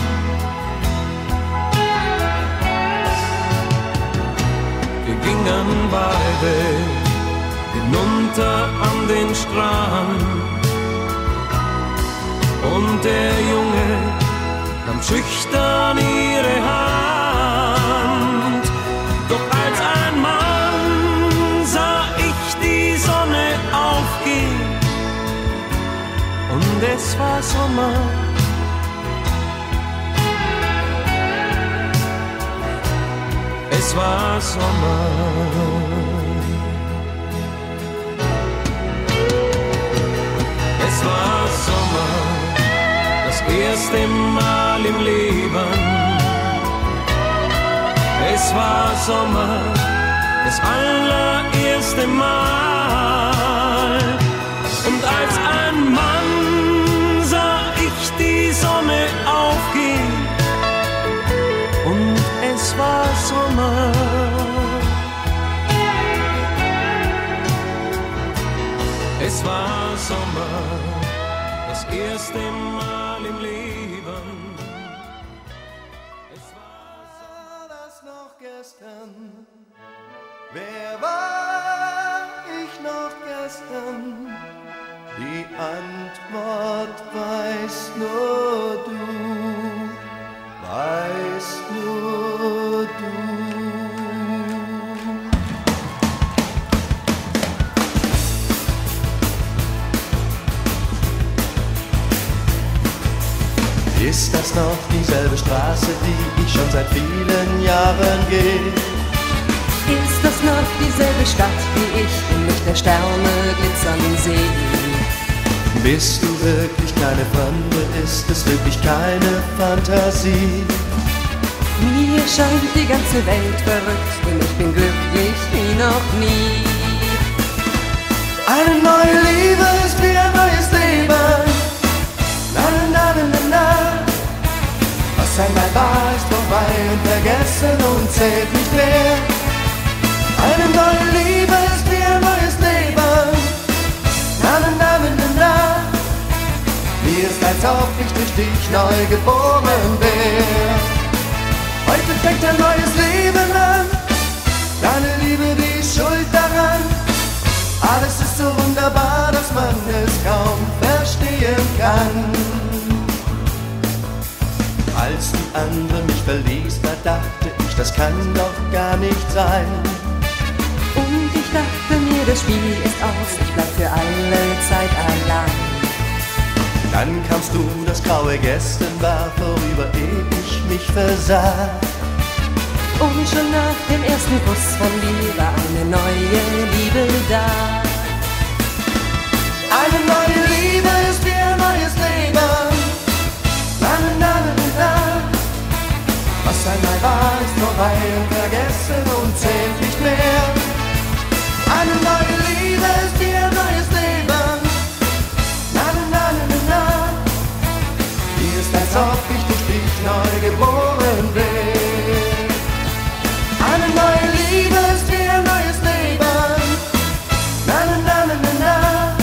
wir gingen beide hinunter an den Strand Und der Junge nahm schüchtern ihre Hand. Doch als ein Mann sah ich die Sonne aufgehen und es war Sommer. Es war Sommer. Es war Sommer, das erste Mal im Leben. Es war Sommer, das allererste Mal. Und als ein Mann sah ich die Sonne aufgehen und es war Sommer. Es war Sommer, das erste Mal im Leben. Es war das noch gestern. Wer war ich noch gestern? Die Antwort weißt nur du, weißt nur du. Ist das noch dieselbe Straße, die ich schon seit vielen Jahren gehe? Ist das noch dieselbe Stadt, die ich im Licht der Sterne glitzern sehe? Bist du wirklich keine Fremde? Ist es wirklich keine Fantasie? Mir scheint die ganze Welt verrückt, denn ich bin glücklich wie noch nie. Eine neue Liebe ist wie ein neues Leben. Na na na na na. Was einmal war, ist vorbei und vergessen und zählt nicht mehr. Eine neue Liebe ist wie ein neues Leben. Na na na na na na. Mir ist, als ob ich durch dich neu geboren wär. Heute fängt ein neues Leben an. Deine Liebe, die ist schuld daran. Alles ist so wunderbar, dass man es kaum verstehen kann. Als die andere mich verließ, da dachte ich, das kann doch gar nicht sein. Und ich dachte mir, das Spiel ist aus, ich bleib für alle Zeit allein. Dann kamst du, das graue Gestern war vorüber, ehe ich mich versah. Und schon nach dem ersten Kuss von dir war eine neue Liebe da. Eine neue Liebe ist wie ein neues Leben. Na na na na na. Was einmal war, ist vorbei und vergessen und zählt nicht mehr. Eine neue Liebe ist wie ein neues Leben. Na na na na na. Mir ist, als ob ich durch dich neu geboren bin. Eine neue Liebe ist wie ein neues Leben. Na na na na na na.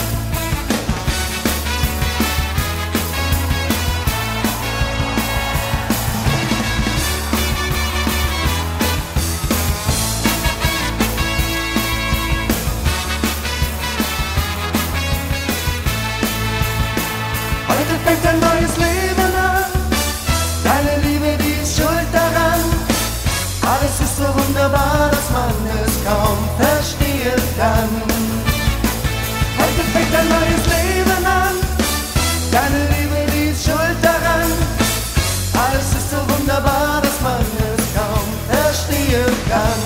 Heute fängt ein neues Leben an. Deine Liebe, die ist schuld daran. Alles ist so wunderbar, dass man es kaum verstehen kann. Heute fängt ein neues Leben an. Deine Liebe, die ist schuld daran. Alles ist so wunderbar, dass man es kaum verstehen kann.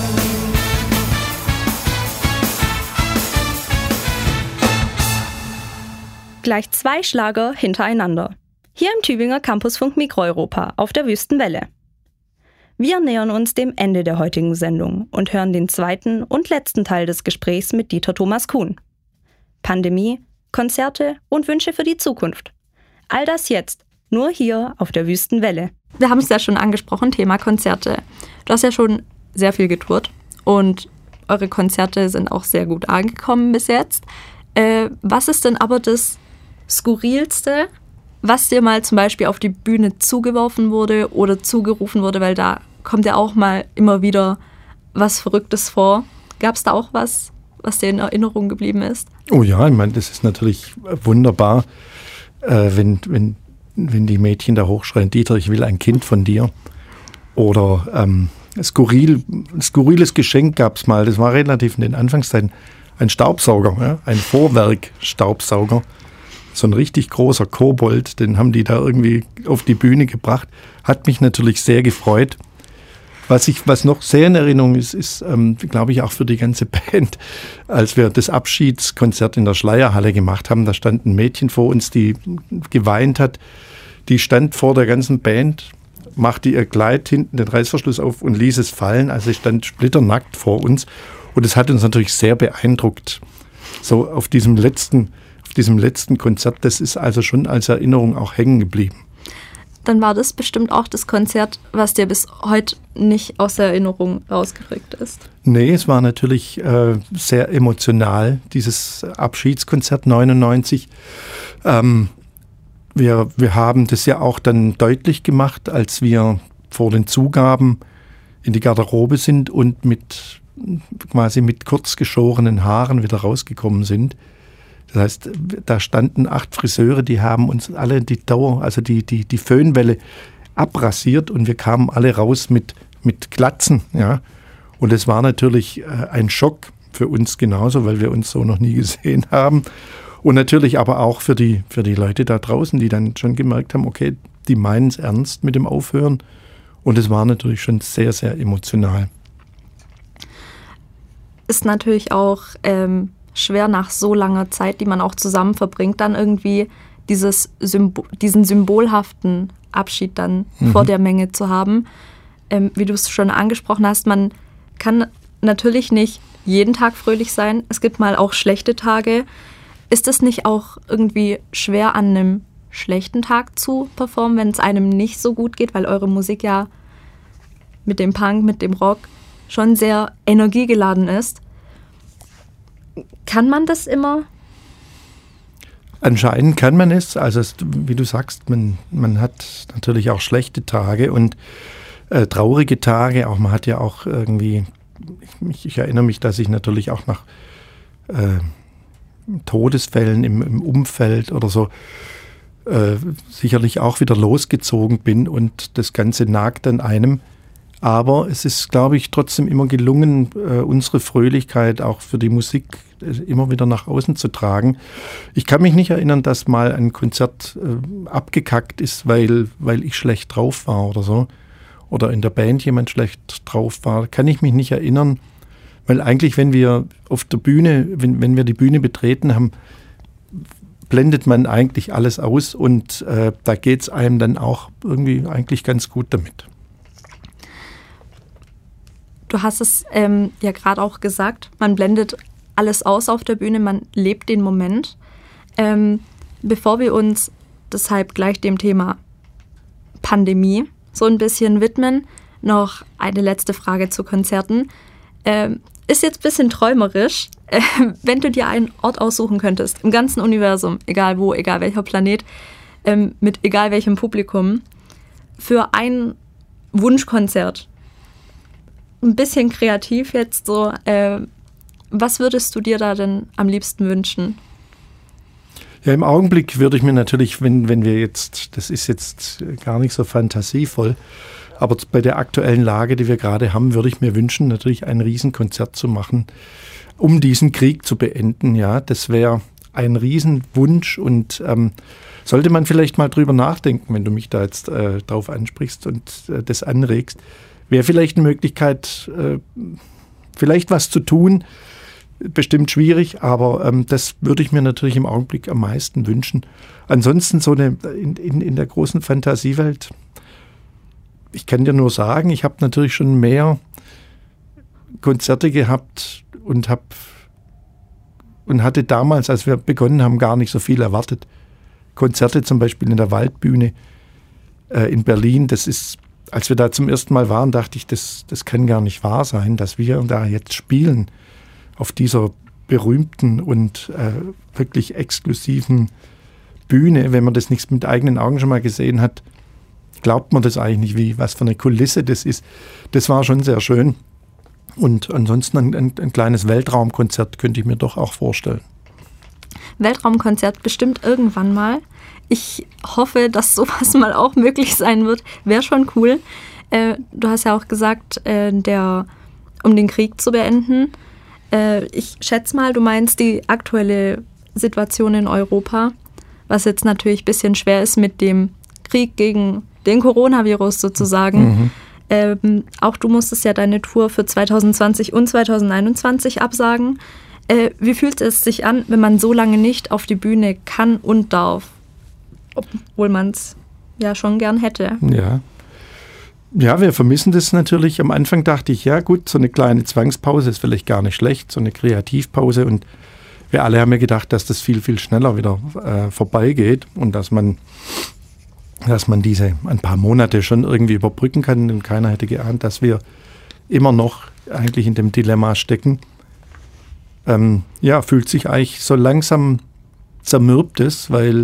Gleich zwei Schlager hintereinander. Hier im Tübinger Campusfunk Mikroeuropa auf der Wüstenwelle. Wir nähern uns dem Ende der heutigen Sendung und hören den zweiten und letzten Teil des Gesprächs mit Dieter Thomas Kuhn. Pandemie, Konzerte und Wünsche für die Zukunft. All das jetzt, nur hier auf der Wüstenwelle. Wir haben es ja schon angesprochen, Thema Konzerte. Du hast ja schon sehr viel getourt und eure Konzerte sind auch sehr gut angekommen bis jetzt. Äh, was ist denn aber das Skurrilste, was dir mal zum Beispiel auf die Bühne zugeworfen wurde oder zugerufen wurde, weil da kommt ja auch mal immer wieder was Verrücktes vor. Gab es da auch was, was dir in Erinnerung geblieben ist? Oh ja, ich meine, das ist natürlich wunderbar, äh, wenn, wenn, wenn die Mädchen da hochschreien, Dieter, ich will ein Kind von dir. Oder ähm, skurril, skurriles Geschenk gab es mal, das war relativ in den Anfangszeiten, ein Staubsauger, ja? Ein Vorwerk-Staubsauger. So ein richtig großer Kobold, den haben die da irgendwie auf die Bühne gebracht. Hat mich natürlich sehr gefreut. Was, ich, was noch sehr in Erinnerung ist, ist, ähm, glaube ich, auch für die ganze Band, als wir das Abschiedskonzert in der Schleierhalle gemacht haben, da stand ein Mädchen vor uns, die geweint hat. Die stand vor der ganzen Band, machte ihr Kleid hinten den Reißverschluss auf und ließ es fallen. Also sie stand splitternackt vor uns. Und es hat uns natürlich sehr beeindruckt. So auf diesem letzten, auf diesem letzten Konzert, das ist also schon als Erinnerung auch hängen geblieben. Dann war das bestimmt auch das Konzert, was dir bis heute nicht aus der Erinnerung rausgerückt ist. Nee, es war natürlich äh, sehr emotional, dieses Abschiedskonzert neunundneunzig. Ähm, wir, wir haben das ja auch dann deutlich gemacht, als wir vor den Zugaben in die Garderobe sind und mit quasi mit kurz geschorenen Haaren wieder rausgekommen sind. Das heißt, da standen acht Friseure, die haben uns alle die Dauer, also die, die, die Föhnwelle abrasiert und wir kamen alle raus mit, mit Glatzen. Ja. Und es war natürlich äh, ein Schock für uns genauso, weil wir uns so noch nie gesehen haben. Und natürlich aber auch für die, für die Leute da draußen, die dann schon gemerkt haben, okay, die meinen es ernst mit dem Aufhören. Und es war natürlich schon sehr, sehr emotional. Ist natürlich auch ähm schwer nach so langer Zeit, die man auch zusammen verbringt, dann irgendwie dieses Symbol, diesen symbolhaften Abschied dann mhm. vor der Menge zu haben. Ähm, wie du es schon angesprochen hast, man kann natürlich nicht jeden Tag fröhlich sein. Es gibt mal auch schlechte Tage. Ist es nicht auch irgendwie schwer, an einem schlechten Tag zu performen, wenn es einem nicht so gut geht, weil eure Musik ja mit dem Punk, mit dem Rock schon sehr energiegeladen ist? Kann man das immer? Anscheinend kann man es. Also es, wie du sagst, man, man hat natürlich auch schlechte Tage und äh, traurige Tage. Auch man hat ja auch irgendwie, ich, ich erinnere mich, dass ich natürlich auch nach äh, Todesfällen im, im Umfeld oder so äh, sicherlich auch wieder losgezogen bin und das Ganze nagt an einem. Aber es ist, glaube ich, trotzdem immer gelungen, äh, unsere Fröhlichkeit auch für die Musik äh, immer wieder nach außen zu tragen. Ich kann mich nicht erinnern, dass mal ein Konzert äh, abgekackt ist, weil, weil ich schlecht drauf war oder so. Oder in der Band jemand schlecht drauf war. Kann ich mich nicht erinnern. Weil eigentlich, wenn wir auf der Bühne, wenn, wenn wir die Bühne betreten haben, blendet man eigentlich alles aus und äh, da geht es einem dann auch irgendwie eigentlich ganz gut damit. Du hast es ähm, ja gerade auch gesagt, man blendet alles aus auf der Bühne, man lebt den Moment. Ähm, bevor wir uns deshalb gleich dem Thema Pandemie so ein bisschen widmen, noch eine letzte Frage zu Konzerten. Ähm, ist jetzt ein bisschen träumerisch, äh, wenn du dir einen Ort aussuchen könntest, im ganzen Universum, egal wo, egal welcher Planet, ähm, mit egal welchem Publikum, für ein Wunschkonzert. Ein bisschen kreativ jetzt so. Äh, was würdest du dir da denn am liebsten wünschen? Ja, im Augenblick würde ich mir natürlich, wenn, wenn wir jetzt, das ist jetzt gar nicht so fantasievoll, aber bei der aktuellen Lage, die wir gerade haben, würde ich mir wünschen, natürlich ein Riesenkonzert zu machen, um diesen Krieg zu beenden. Ja, das wäre ein Riesenwunsch und ähm, sollte man vielleicht mal drüber nachdenken, wenn du mich da jetzt äh, drauf ansprichst und äh, das anregst. Wäre vielleicht eine Möglichkeit, äh, vielleicht was zu tun, bestimmt schwierig, aber ähm, das würde ich mir natürlich im Augenblick am meisten wünschen. Ansonsten so eine in, in, in der großen Fantasiewelt, ich kann dir nur sagen, ich habe natürlich schon mehr Konzerte gehabt und habe und hatte damals, als wir begonnen haben, gar nicht so viel erwartet. Konzerte zum Beispiel in der Waldbühne äh, in Berlin, das ist, als wir da zum ersten Mal waren, dachte ich, das, das kann gar nicht wahr sein, dass wir da jetzt spielen auf dieser berühmten und äh, wirklich exklusiven Bühne. Wenn man das nicht mit eigenen Augen schon mal gesehen hat, glaubt man das eigentlich nicht, wie, was für eine Kulisse das ist. Das war schon sehr schön. Und ansonsten ein, ein, ein kleines Weltraumkonzert könnte ich mir doch auch vorstellen. Weltraumkonzert bestimmt irgendwann mal. Ich hoffe, dass sowas mal auch möglich sein wird. Wäre schon cool. Äh, du hast ja auch gesagt, äh, der, um den Krieg zu beenden. Äh, ich schätze mal, du meinst die aktuelle Situation in Europa, was jetzt natürlich ein bisschen schwer ist mit dem Krieg gegen den Coronavirus sozusagen. Mhm. Ähm, auch du musstest ja deine Tour für zwanzig zwanzig und zwanzig einundzwanzig absagen. Äh, wie fühlt es sich an, wenn man so lange nicht auf die Bühne kann und darf? Obwohl man es ja schon gern hätte. Ja. Ja, wir vermissen das natürlich. Am Anfang dachte ich, ja gut, so eine kleine Zwangspause ist vielleicht gar nicht schlecht, so eine Kreativpause. Und wir alle haben ja gedacht, dass das viel, viel schneller wieder äh, vorbeigeht und dass man, dass man diese ein paar Monate schon irgendwie überbrücken kann. Und keiner hätte geahnt, dass wir immer noch eigentlich in dem Dilemma stecken. Ähm, ja, fühlt sich eigentlich so langsam zermürbt es, weil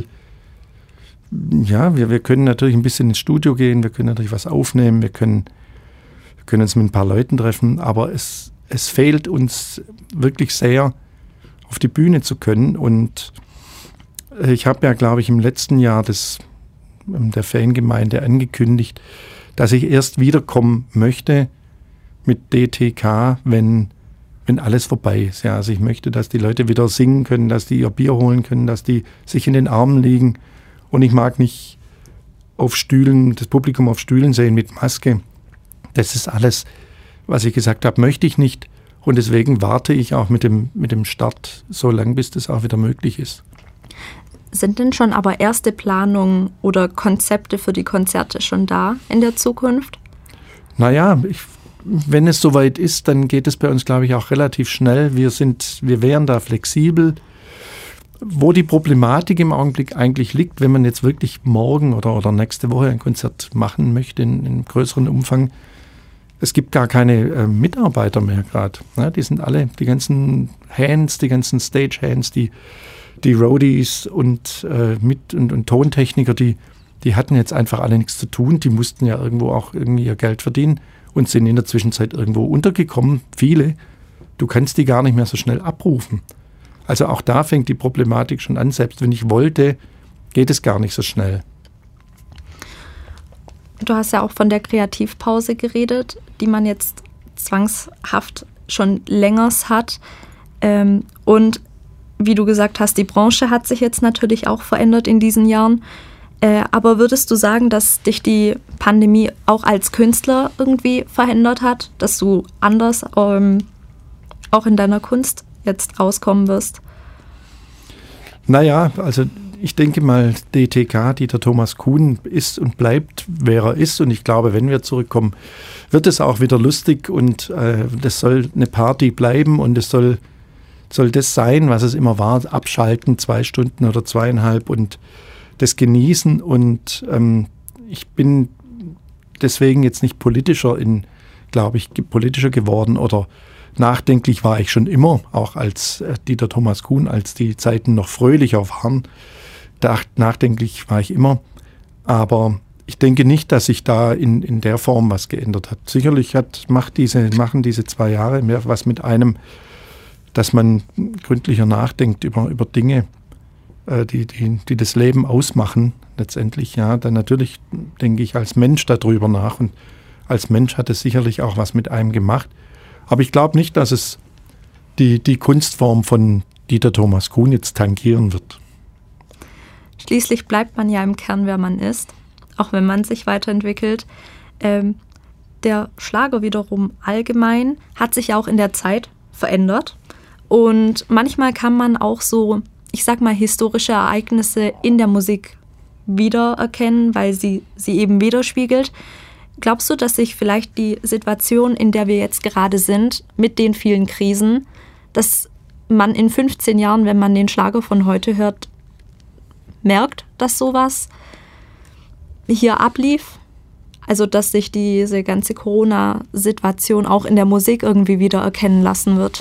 ja, wir, wir können natürlich ein bisschen ins Studio gehen, wir können natürlich was aufnehmen, wir können, wir können uns mit ein paar Leuten treffen, aber es, es fehlt uns wirklich sehr, auf die Bühne zu können. Und ich habe ja, glaube ich, im letzten Jahr das, der Fangemeinde angekündigt, dass ich erst wiederkommen möchte mit D T K, wenn, wenn alles vorbei ist. Ja, also ich möchte, dass die Leute wieder singen können, dass die ihr Bier holen können, dass die sich in den Armen liegen. Und ich mag nicht auf Stühlen, das Publikum auf Stühlen sehen mit Maske. Das ist alles, was ich gesagt habe, möchte ich nicht. Und deswegen warte ich auch mit dem, mit dem Start so lange, bis das auch wieder möglich ist. Sind denn schon aber erste Planungen oder Konzepte für die Konzerte schon da in der Zukunft? Naja, ich, wenn es soweit ist, dann geht es bei uns, glaube ich, auch relativ schnell. Wir sind, wir wären da flexibel. Wo die Problematik im Augenblick eigentlich liegt, wenn man jetzt wirklich morgen oder, oder nächste Woche ein Konzert machen möchte in, in größerem Umfang, es gibt gar keine äh, Mitarbeiter mehr gerade. Ja, die sind alle, die ganzen Hands, die ganzen Stagehands, die, die Roadies und, äh, mit, und, und Tontechniker, die, die hatten jetzt einfach alle nichts zu tun. Die mussten ja irgendwo auch irgendwie ihr Geld verdienen und sind in der Zwischenzeit irgendwo untergekommen. Viele, du kannst die gar nicht mehr so schnell abrufen. Also auch da fängt die Problematik schon an. Selbst wenn ich wollte, geht es gar nicht so schnell. Du hast ja auch von der Kreativpause geredet, die man jetzt zwangshaft schon länger hat. Ähm, und wie du gesagt hast, die Branche hat sich jetzt natürlich auch verändert in diesen Jahren. Äh, aber würdest du sagen, dass dich die Pandemie auch als Künstler irgendwie verändert hat? Dass du anders ähm, auch in deiner Kunst jetzt rauskommen wirst? Naja, also ich denke mal, D T K, Dieter Thomas Kuhn, ist und bleibt, wer er ist. Und ich glaube, wenn wir zurückkommen, wird es auch wieder lustig und äh, das soll eine Party bleiben und es soll, soll das sein, was es immer war, abschalten, zwei Stunden oder zweieinhalb und das genießen. Und ähm, ich bin deswegen jetzt nicht politischer in, glaube ich, politischer geworden oder nachdenklich war ich schon immer, auch als äh, Dieter Thomas Kuhn, als die Zeiten noch fröhlicher waren. Da, nachdenklich war ich immer. Aber ich denke nicht, dass sich da in, in der Form was geändert hat. Sicherlich hat, macht diese, machen diese zwei Jahre mehr was mit einem, dass man gründlicher nachdenkt über, über Dinge, äh, die, die, die das Leben ausmachen. Letztendlich, ja, dann natürlich denke ich als Mensch darüber nach. Und als Mensch hat es sicherlich auch was mit einem gemacht. Aber ich glaube nicht, dass es die, die Kunstform von Dieter Thomas Kuhn jetzt tangieren wird. Schließlich bleibt man ja im Kern, wer man ist, auch wenn man sich weiterentwickelt. Ähm, der Schlager wiederum allgemein hat sich auch in der Zeit verändert. Und manchmal kann man auch so, ich sag mal, historische Ereignisse in der Musik wiedererkennen, weil sie sie eben widerspiegelt. Glaubst du, dass sich vielleicht die Situation, in der wir jetzt gerade sind, mit den vielen Krisen, dass man in fünfzehn Jahren, wenn man den Schlager von heute hört, merkt, dass sowas hier ablief? Also, dass sich diese ganze Corona-Situation auch in der Musik irgendwie wieder erkennen lassen wird?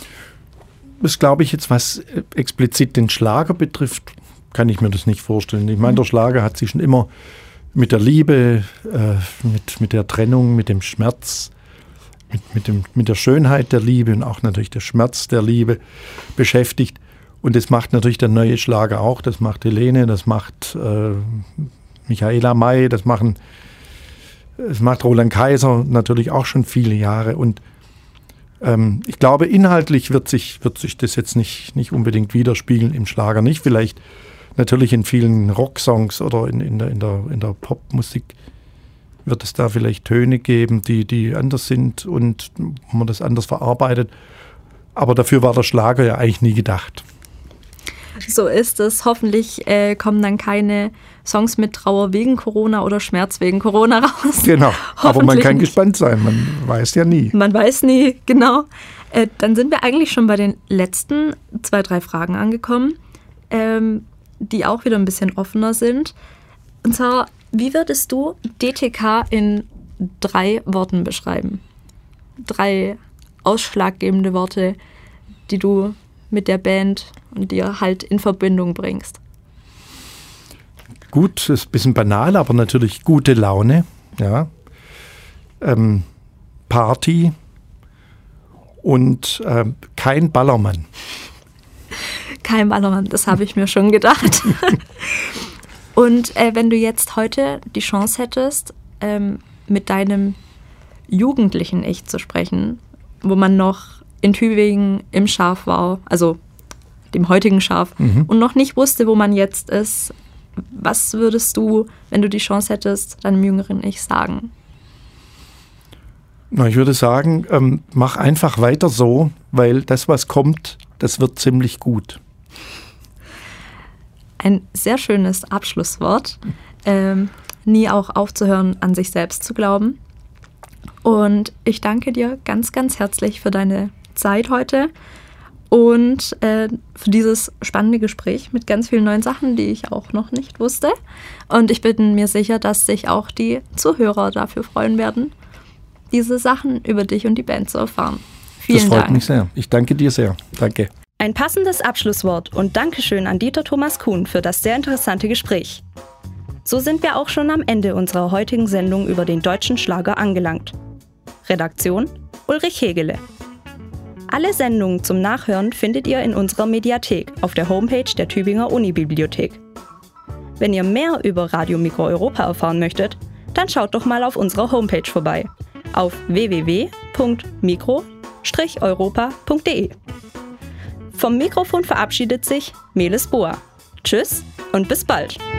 Das glaube ich jetzt, was explizit den Schlager betrifft, kann ich mir das nicht vorstellen. Ich meine, der Schlager hat sich schon immer mit der Liebe, äh, mit, mit der Trennung, mit dem Schmerz, mit, mit, dem, mit der Schönheit der Liebe und auch natürlich der Schmerz der Liebe beschäftigt. Und das macht natürlich der neue Schlager auch. Das macht Helene, das macht äh, Michaela May, das machen, das macht Roland Kaiser natürlich auch schon viele Jahre. Und ähm, ich glaube, inhaltlich wird sich, wird sich das jetzt nicht, nicht unbedingt widerspiegeln im Schlager. Nicht vielleicht natürlich in vielen Rocksongs oder in, in der, in der, in der Popmusik wird es da vielleicht Töne geben, die, die anders sind und man das anders verarbeitet. Aber dafür war der Schlager ja eigentlich nie gedacht. So ist es. Hoffentlich äh, kommen dann keine Songs mit Trauer wegen Corona oder Schmerz wegen Corona raus. Genau, aber man kann gespannt sein, man weiß ja nie. Man weiß nie, genau. Äh, dann sind wir eigentlich schon bei den letzten zwei, drei Fragen angekommen, ähm, die auch wieder ein bisschen offener sind. Und zwar, wie würdest du D T K in drei Worten beschreiben? Drei ausschlaggebende Worte, die du mit der Band und dir halt in Verbindung bringst. Gut, ist ein bisschen banal, aber natürlich gute Laune, ja. Ähm, Party und äh, kein Ballermann. Kein Ballermann, das habe ich mir schon gedacht. Und äh, wenn du jetzt heute die Chance hättest, ähm, mit deinem jugendlichen Ich zu sprechen, wo man noch in Tübingen im Schaf war, also dem heutigen Schaf, mhm. und noch nicht wusste, wo man jetzt ist, was würdest du, wenn du die Chance hättest, deinem jüngeren Ich sagen? Na, ich würde sagen, ähm, mach einfach weiter so, weil das, was kommt, das wird ziemlich gut. Ein sehr schönes Abschlusswort. Ähm, nie auch aufzuhören, an sich selbst zu glauben. Und ich danke dir ganz, ganz herzlich für deine Zeit heute und äh, für dieses spannende Gespräch mit ganz vielen neuen Sachen, die ich auch noch nicht wusste. Und ich bin mir sicher, dass sich auch die Zuhörer dafür freuen werden, diese Sachen über dich und die Band zu erfahren. Vielen Dank. Das freut Dank. mich sehr. Ich danke dir sehr. Danke. Ein passendes Abschlusswort und Dankeschön an Dieter Thomas Kuhn für das sehr interessante Gespräch. So sind wir auch schon am Ende unserer heutigen Sendung über den deutschen Schlager angelangt. Redaktion Ulrich Hegele. Alle Sendungen zum Nachhören findet ihr in unserer Mediathek auf der Homepage der Tübinger Unibibliothek. Wenn ihr mehr über Radio Mikro Europa erfahren möchtet, dann schaut doch mal auf unserer Homepage vorbei auf w w w punkt mikro Strich europa punkt de. Vom Mikrofon verabschiedet sich Melis Boa. Tschüss und bis bald.